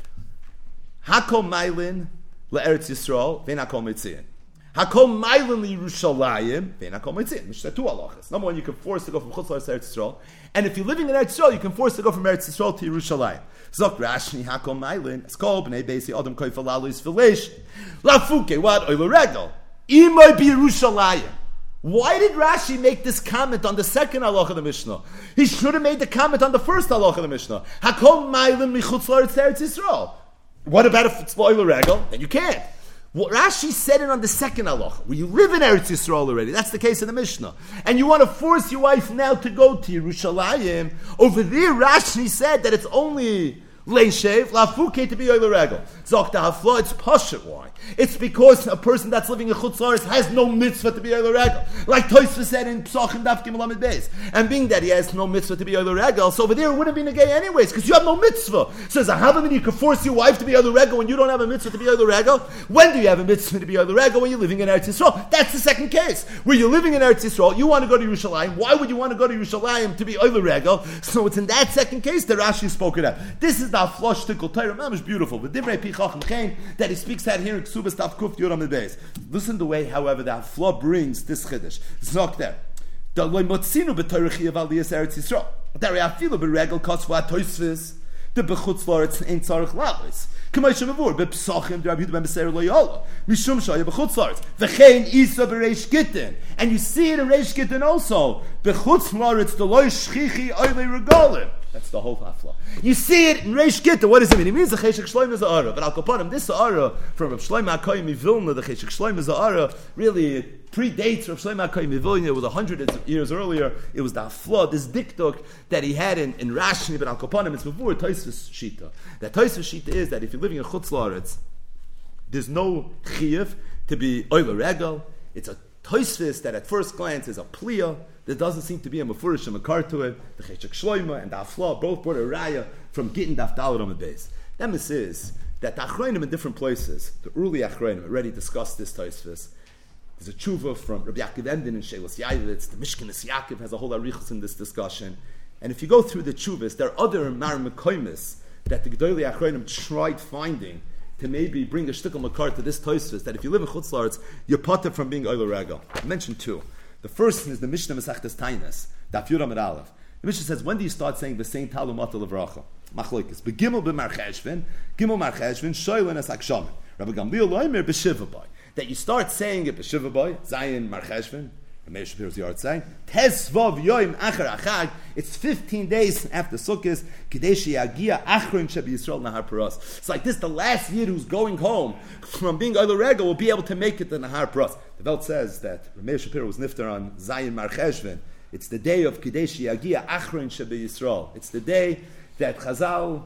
Hakom Mailam, LeEretz Yisrael, Vein Hakom Mitzion. Hakom Mailam LeYerushalayim, Vein Hakom Mitzion. Which are two halachas. Number one, you can force to go from Chutz La'aretz to Eretz Yisrael, and if you're living in Eretz Yisrael, you can force to go from Eretz Yisrael to Yerushalayim. Zok Rashi Hakom Mailam. It's called Bnei Beisi Adam Koifa Lalois V'Leish. Lafuke what Oilo Regel. Imoy Bi Yerushalayim. Why did Rashi make this comment on the second halach of the Mishnah? He should have made the comment on the first halach of the Mishnah. Hakom Mailam Michutz La'aretz to Eretz Yisrael. What about if it's Oilo Regel? Then you can't. What Rashi said it on the second halacha, where you live in Eretz Yisrael already. That's the case in the Mishnah. And you want to force your wife now to go to Yerushalayim. Over there, Rashi said that it's only Leishev, Lafuke to be Oile Regel. Zokta Hafla, it's Pashut. Why? It's because a person that's living in Chutz La'aretz has no mitzvah to be Oile Regel. Like Tosfos said in Psachim Daf Gimel Amud Beis. And being that he has no mitzvah to be Oile Regel, so over there it wouldn't be negay anyways, because you have no mitzvah. So as a Havamim, you can force your wife to be Oile Regel when you don't have a mitzvah to be Oile Regel. When do you have a mitzvah to be Oile Regel? When you're living in Eretz Yisrael. That's the second case. Where you're living in Eretz Yisrael, you want to go to Yerushalayim. Why would you want to go to Yerushalayim to be Oile Regel? So it's in that second case that Rashi spoke it up. This is the flush tickle Torah. Mamish beautiful. But Divrei Pi Chacham Chen that he speaks out here in Ksubas Taf Kuf Yud Amud Beis. Listen to the way, however, that flaw brings this chiddush. Zok there. The loy motzinu b'Torah chiyav aliyas Eretz Yisrael. There afilu b'regel kosva Tosfos. The b'chutz la'aretz ain't tzarich lalos. K'may shemavur b'psachim d'Rab Yehuda ben Beseir lo yala mishum shaya b'chutz la'aretz v'chein isa b'reish gittin, and you see it in reish gittin also b'chutz la'aretz the loy shchichi oilei regalim. That's the whole hafla. You see it in Reish Gittin. What does it mean? It means the Cheshek Shloim is a ara. But Al Kapanim, this ara from Rav Shlomo HaKohen Vilna, the Cheshek Shloim is a ara, really it predates Rav Shlomo HaKohen Vilna. It was a hundred years earlier. It was the hafla, this diktuk that he had in, in Rashi, but Al Kapanim, it's before Tosfos Shita. That Tosfos Shita is that if you're living in Chutz La'aretz, there's no chiyuv to be Oile Regel. It's a Tosfos that at first glance is a pliya. There doesn't seem to be a mefurish and makar to it. The Cheshek Shloima and the Afla both brought a raya from Gittin Daf Daled on the base. That is that the Achronim in different places, the early Achronim already discussed this Tosfos. There's a tshuva from Rabbi Yaakov Emden in Shelos Yayivitz. The Mishkenes Yaakov has a whole arichus in this discussion. And if you go through the tshuvas, there are other Mar Mekoimis that the Gedolei Achronim tried finding to maybe bring a shtickle makar to this Tosfos, that if you live in Chutz La'aretz, you're potter from being Oile Regel. I mentioned two. The first is the Mishnah Masechtas Tainas, Daf Yud Amud Aleph. The Mishnah says, when do you start saying the same Talum Atal Avracha? Machlokes. Begimel b'Mar Cheshvan, Gimel Mar Cheshvan, Shoylen es Akshamim. Rabbi Gamliel Loimer b'Shiva Boy. That you start saying it b'Shiva Boy, Zayin Mar Cheshvan, Meir Shapiro's yard saying, Tesvav Yoim Achar Achag, it's fifteen days after Sukkot, Kadeshi Agia Achron Shebi Yisrael Nahar Paras. It's like this, the last Yid who's going home from being Oile Regel will be able to make it to Nahar Paras. The Welt says that Meir Shapiro was nifter on Zayin Mar Cheshvan. It's the day of Kadeshi Agia Achron Shebi Yisrael. It's the day that Chazal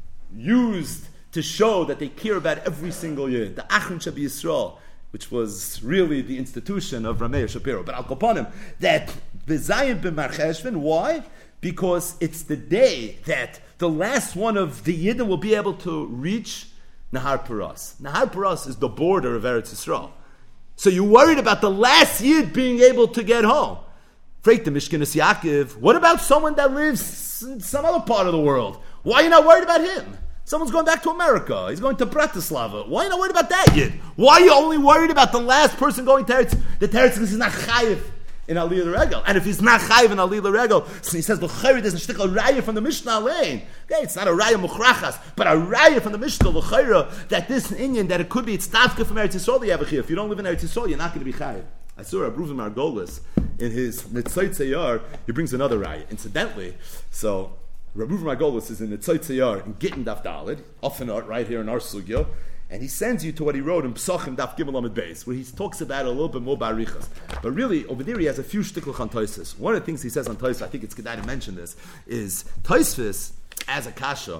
used to show that they care about every single Yid. The Achron Shebi Yisrael, which was really the institution of Rameir Shapiro. But Al Kapanim, that B'Zayin B'Mar Cheshvan, why? Because it's the day that the last one of the Yidden will be able to reach Nahar Paras. Nahar Paras is the border of Eretz Yisrael. So you're worried about the last Yid being able to get home. Freit the Mishkenes Yaakov, what about someone that lives in some other part of the world? Why are you not worried about him? Someone's going back to America. He's going to Bratislava. Why are you not worried about that yet? Why are you only worried about the last person going to Eretz? The Teretz is not chayiv in Aliyah L'Regel. And if he's not chayiv in Aliyah L'Regel, so he says, L'chayr, there's a shtickle raya from the Mishnah Lane. Okay, it's not a raya muchrachas, but a raya from the Mishnah, L'chayr, that this Indian, that it could be, it's tafka from Eretz Yisrael, you have a chiyuv. If you don't live in Eretz Yisrael, you're not going to be chayiv. I saw Rabbi Reuven Margolis in his Nitzayt Zayar, he brings another raya. Incidentally, so Rabbi Reuven Margolis is in Nitzayt Zayar in Gittin Daf Daled, often right here in our sugya, And he sends you to what he wrote in Psachim Daf Gimel Amud Beis, where he talks about it a little bit more barichas. But really, over there he has a few shticklich on Tosfos. One of the things he says on Tosfos, I think it's good to mention this, is Tosfos as a kasha,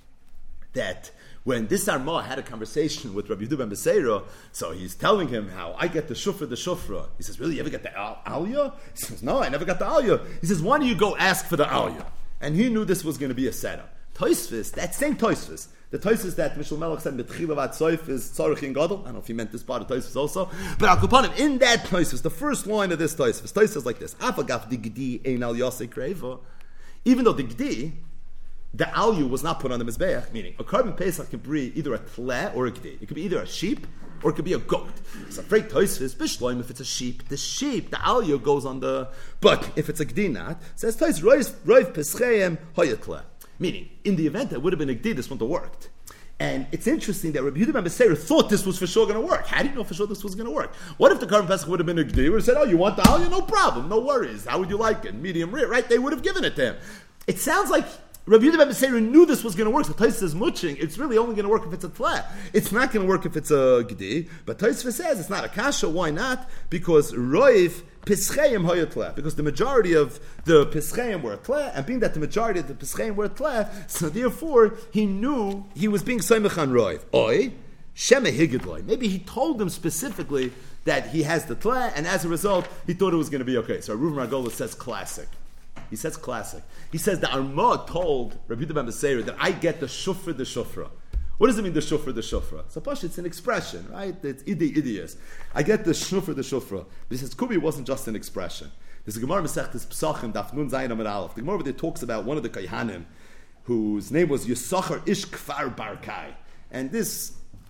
that when this Arma had a conversation with Rabbi Yehuda ben Beseira, so he's telling him how I get the shufra, the shufra. He says, really, you ever get the al- aliyah? He says, no, I never got the aliyah. He says, why don't you go ask for the aliyah? And he knew this was going to be a setup. Tosfos, that same Tosfos, the Tosfos that Mishal Melech said, Metchilavat Soif is Tzarech in Gadol. I don't know if he meant this part of Tosfos also. But Al Kapanim, in that Tosfos, the first line of this Tosfos, Tosfos is like this. Afagaf di Gdi ein al Yosei Kreiva. Even though the Gdi, the aliyah was not put on the Mizbeach, meaning a carbon Pesach can be either a tle or a Gdi. It could be either a sheep or it could be a goat. So afraid Tosfos, Bishloim, if it's a sheep, the sheep, the aliyah goes on the, but if it's a Gdi not, says Tosfos, Roiv Pescheim Hoyatle. Meaning, in the event that would have been a Gdi, this wouldn't have worked. And it's interesting that Rabbi Yehuda ben Beseira thought this was for sure going to work. How do you know for sure this was going to work? What if the Karban Pesach would have been a Gdi? He would have said, oh, you want the aliyah? No problem, no worries. How would you like it? Medium rare, right? They would have given it to him. It sounds like Rabbi Yehuda ben Beseira knew this was going to work. So Tosfos says, muching, it's really only going to work if it's a tle. It's not going to work if it's a Gdi. But Tosfos says it's not a kasha. Why not? Because Roiv Pischeim Hoyatle, because the majority of the Pischeim were a tle, and being that the majority of the Pischeim were a tle, so therefore he knew he was being Soimach on Roiv. Oi, Sheme Higidloi. Maybe he told them specifically that he has the tle, and as a result, he thought it was going to be okay. So Reuven Ragola says classic. He says classic. He says the Arma told Rabbi Yehuda ben Beseira that I get the shufra, the shufra. What does it mean, the shufra, the shufra? So, Pash, it's an expression, right? It's idi, idios. I get the shufra, the shufra. But he says, Kubi wasn't just an expression. There's a Gemara Masechtas Psachim, Daf Nun Zayin Amud Aleph. The Gemara there talks about one of the Kayhanim, whose name was Yisachar Ish Kfar Barkai. And this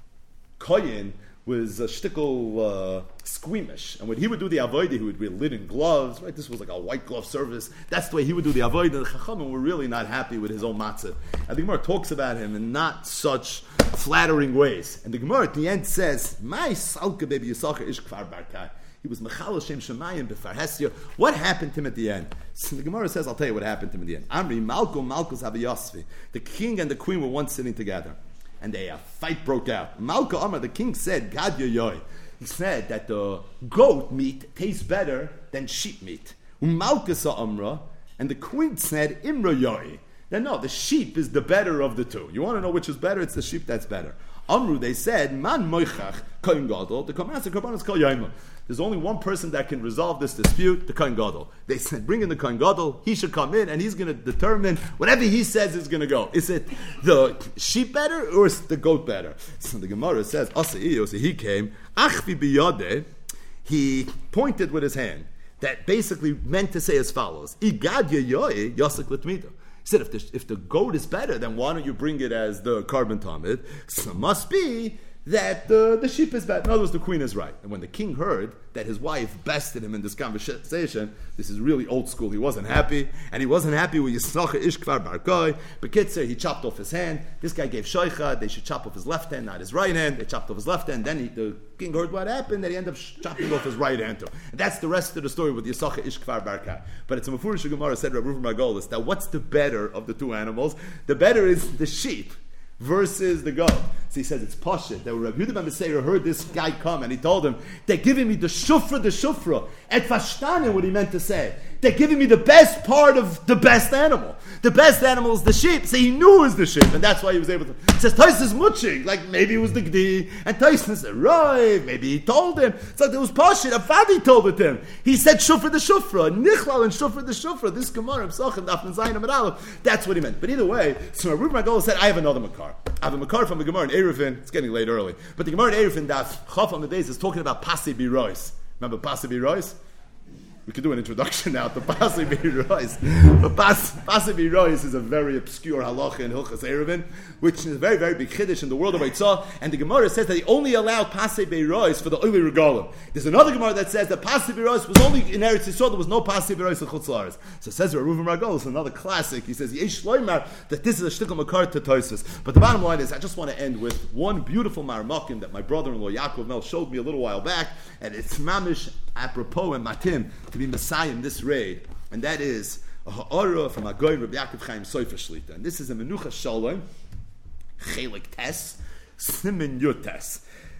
Koyin was a shtickle uh, squeamish. And when he would do the avodah, he would wear linen gloves, right? This was like a white glove service. That's the way he would do the avodah. The Chachamim were really not happy with his own matzah. And the Gemara talks about him in not such flattering ways. And the Gemara at the end says, My salka baby Yisachar ish kfar barkai. He was Mechal Hashem Shemayim b'far Hesya. What happened to him at the end? So the Gemara says, I'll tell you what happened to him at the end. Amri, Malko, Malkus Havayasvi. The king and the queen were once sitting together. And a uh, fight broke out. Malka Amar, the king said, Gad yoyoy. He said that the goat meat tastes better than sheep meat. Umalka sa Amra, and the queen said, Imra yoy. Then no, the sheep is the better of the two. You want to know which is better? It's the sheep that's better. Amru, they said, Man moichach kohen gadol. The Komanas Karbanos kol yaima. There's only one person that can resolve this dispute, the Kohen Gadol. They said, bring in the Kohen Gadol, he should come in, and he's going to determine whatever he says is going to go. Is it the sheep better, or is the goat better? So the Gemara says, Asaiyo, so he came, Achvi biyadeh, he pointed with his hand, that basically meant to say as follows, Igad yoyoy, yasik l'tmida. He said, if the, if the goat is better, then why don't you bring it as the carbon tamid? So it must be that the, the sheep is bad. In other words, the queen is right. And when the king heard that his wife bested him in this conversation, this is really old school. He wasn't happy, and he wasn't happy with Yisracha Ish Kfar Barkai. Bekitzer, he chopped off his hand. This guy gave shoicha. They should chop off his left hand, not his right hand. They chopped off his left hand. Then he, the king heard what happened, that he ended up chopping off his right hand too. And that's the rest of the story with Yisracha Ish Kfar Barkai. But it's a Mefurish Gemara said, Rabbi Reuven Margolis, that what's the better of the two animals? The better is the sheep versus the goat. So he says it's pashut that when Rabbi Yehuda ben Beseira heard this guy come and he told him, they're giving me the shufra, the shufra. Et fashtane, what he meant to say. They're giving me the best part of the best animal. The best animal is the sheep. So he knew it was the sheep, and that's why he was able to. He says, Tais is muching. Like maybe it was the Gdi, and Tais said, right, maybe he told him. So there was pashut. Avadi told it to him. He said shufra the shufra. Nichlal and shufra the shufra. This Gemara, Psachim, Daf Zayin Amud Aleph. That's what he meant. But either way, so Reuven Margolis said, I have another makar. I have a makar from the Gemara in Eruvin. It's getting late early. But the Gemara in Eruvin, Daf Chaf on the days, is talking about Pasi Birois. Remember Pasi Birois? We could do an introduction now to Pasi Birois. But Pasi Birois is a very obscure halacha in Hilchas Eruvin, which is a very, very big chiddush in the world of Eitzah. And the Gemara says that he only allowed Pasi Birois for the Oili Regalim. There's another Gemara that says that Pasi Birois was only in Eretz Yisrael. There was no Pasi Birois in Chutz La'aretz. So it says Reuven Margolis, another classic. He says Yesh Loimar, that this is a shtickle makar to Tosfos. But the bottom line is, I just want to end with one beautiful marmakim that my brother-in-law Yaakov Mel showed me a little while back, and it's mamish apropos and matim to be Messiah in this raid, and that is a ha'ara from Agoy Rabbi Yaakov Chaim Sofer Shlita. And this is a Menucha Shalom, Chelik Tes, Simin Yutes.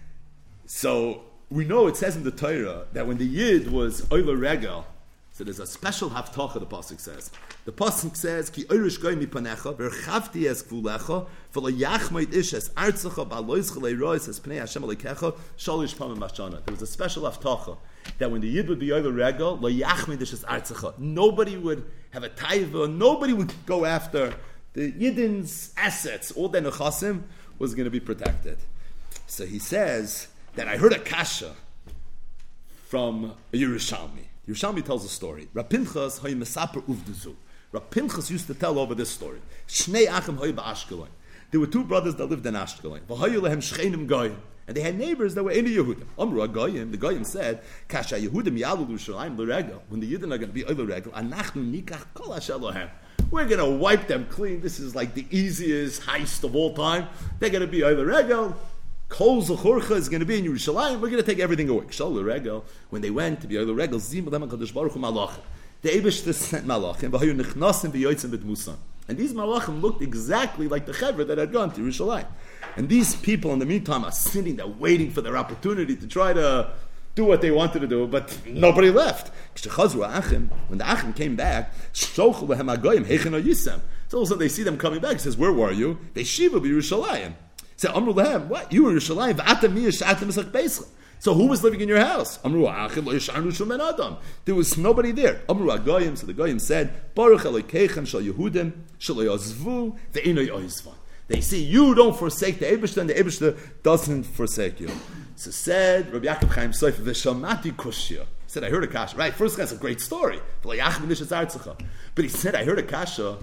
So we know it says in the Torah that when the Yid was Oiler Regel, so there's a special haftacha the pasuk says. The pasuk says, "Ki oirish goy mi panecha, verchavti es gvulecha, v'lo yachmoid ish es artzecha, ba'lois chalei rois es pnei Hashem alekecha, shalish pamim mashana." There was a special haftacha that when the Yid would be Oiler Regel, lo yachmoid ish es artzecha. Nobody would have a taiva, nobody would go after the Yidin's assets. All their nechasim was going to be protected. So he says that I heard a kasha from a Yerushalmi. Yerushalmi tells a story. Rav Pinchas hay mesaper uvduzu. Rav Pinchas used to tell over this story. Shnei achim hay ba'Ashkelon. There were two brothers that lived in Ashkelon. V'hayu lehem shcheinim goyim. And they had neighbors that were in the Yehudim. Amru goyim. The goyim said, Kasha Yehudim yalu l'Yerushalayim l'regel. When the Yidden are going to be over regel, anachnu nikach kol asher lohem. We're going to wipe them clean. This is like the easiest heist of all time. They're going to be over regel. Kol Zechorcha is going to be in Yerushalayim. We're going to take everything away. Shal Regel, when they went to be Oiler Regel, Zim Adam HaKadosh Baruch Hu Malachim. The Eibishter sent Malachim, V'hayu Nechnasim V'yotzim B'Dmusan. And these Malachim looked exactly like the Chevra that had gone to Yerushalayim. And these people, in the meantime, are sitting there waiting for their opportunity to try to do what they wanted to do, but nobody left. When the Achim came back, so all of a sudden they see them coming back. He says, "Where were you?" They shiva b'Yerushalayim. Say, Amru lehem, what? You were in Yerushalayim. V'atam mi yishatem esach beischa. So who was living in your house? Amru ha'achim lo yisharnu shum ben adam. There was nobody there. Amru ha'goyim. So the goyim said, Baruch Elokeichem shel Yehudim shel yozvu ve'ino yoizvan. They say, you don't forsake the Eibishter, and the Eibishter doesn't forsake you. So said Rabbi Yaakov Chaim Sofer, v'shamati kushya. He said, I heard a kasha. Right, first that's a great story. But he said, I heard a kasha.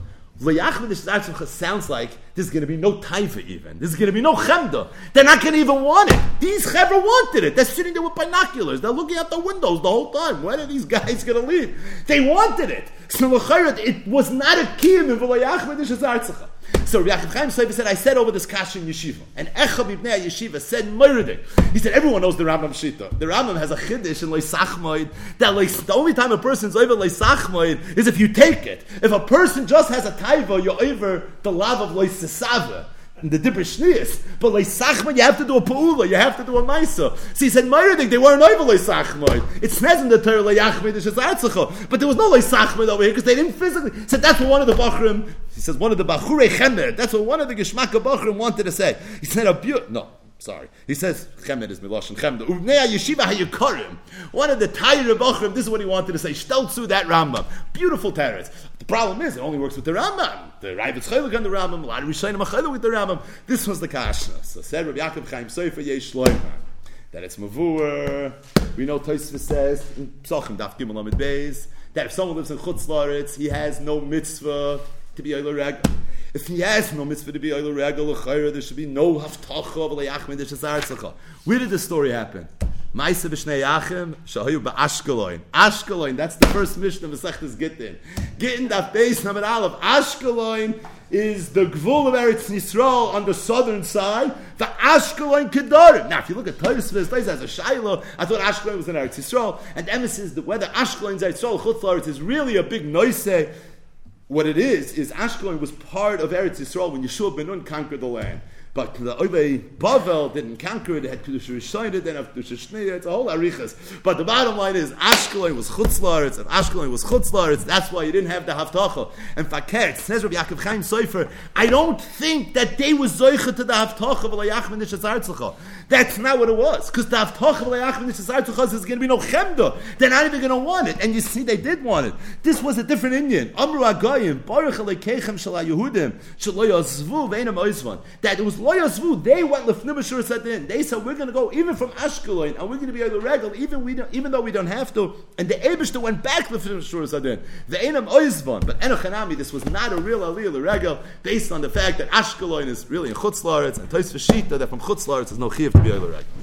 Sounds like there's going to be no taiva even. There's going to be no chemda. They're not going to even want it. These chevra wanted it. They're sitting there with binoculars. They're looking out the windows the whole time. When are these guys going to leave? They wanted it. So it was not a kiyum in v'layachmedish. So Rabbi Yaakov Chaim Sofer said, I said over this kasha in yeshiva. And Echa Bibnei Yeshiva said, Moiridik. He said, everyone knows the Rambam Shita. The Rambam has a chiddush in Leisachmoid that the only time a person's over Leisachmoid is if you take it. If a person just has a taiva, you're over the love of Leisasava. The Dibber Shnias. But Leisachmoid, you have to do a pa'ula, you have to do a maisa. So he said, Moiridik, they weren't over Leisachmoid. It says in the Torah, Leiyachmoid is Artzacha. But there was no Leisachmoid over here because they didn't physically. He said, that's what one of the Bachrim, he says, one of the Bachure Chemer, that's what one of the Geshmaka Bachrim wanted to say. He said, a beautiful, no. Sorry. He says, Chemed is Milosh and Chemda. Uvnei Yeshiva HaYukarim. One of the Tayyir Bachrim, this is what he wanted to say. Shteltzu, that Rambam. Beautiful teretz. The problem is, it only works with the Rambam. The Raivitz Chaylik on the Rambam. A lot of Rishonim are with the Rambam. This was the Kasha. So said Rabbi Yaakov Chaim Sofer Yesh Shloimeh. That it's Mavur. We know Tosfos says, in Psachim, Daf Gimel Amid Beis, that if someone lives in Chutz La'aretz, he has no mitzvah to be Oiler Regel. If he has no mitzvah to be Oiler Regel, there should be no haftacha v'layachmid d'shazartzacha. Where did this story happen? Ma'aseh b'shnei Achim shahayu ba'Ashkelon. Ashkelon, that's the first mission of Masechtas Gittin. Gittin daf beis namid aleph. Ashkelon is the gvul of Eretz Yisrael on the southern side. The Ashkelon Kedarim. Now, if you look at Tosfos, it has a Shiloh. I thought Ashkelon was in Eretz Yisrael, and the emphasis is that whether Ashkelon is Eretz Yisrael, Chutz La'aretz is really a big noiseh. What it is, is Ashkelon was part of Eretz Yisrael when Yeshua ben Nun conquered the land. But the Oivei Bavel didn't conquer it, it had Kedusha Rishayna, didn't have Kedusha Shneya, it's a whole arichas. But the bottom line is, Ashkelon was Chutz La'aretz, and Ashkelon was Chutz La'aretz, that's why you didn't have the Haftacha. And Fakir, it says Rabbi Yaakov Chaim Sofer, I don't think that they were Zoicha to the Haftacha v'layachmid d'shazartzacha. That's not what it was. Because the Haftacha v'layachmid d'shazartzacha is going to be no chemda. They're not even going to want it. And you see, they did want it. This was a different Indian. Amru Agayim, Baruch Elokeichem shel Yehudim, shel lo yazvu ve'enam oizvan. That it was lo yazvu. They went lefnim b'shur sadin. They said, we're going to go even from Ashkelon, and we're going to be on the regular, even we don't, even though we don't have to. And the Eibishter went back lefnim b'shur sadin. Ve'enam oizvan. But enochanami, this was not a real aliyah l'regel, based on the fact that Ashkelon is really in Chutz La'aretz, and Tosfos Shita that from Chutz La'aretz is no chiyuv to be on the regular.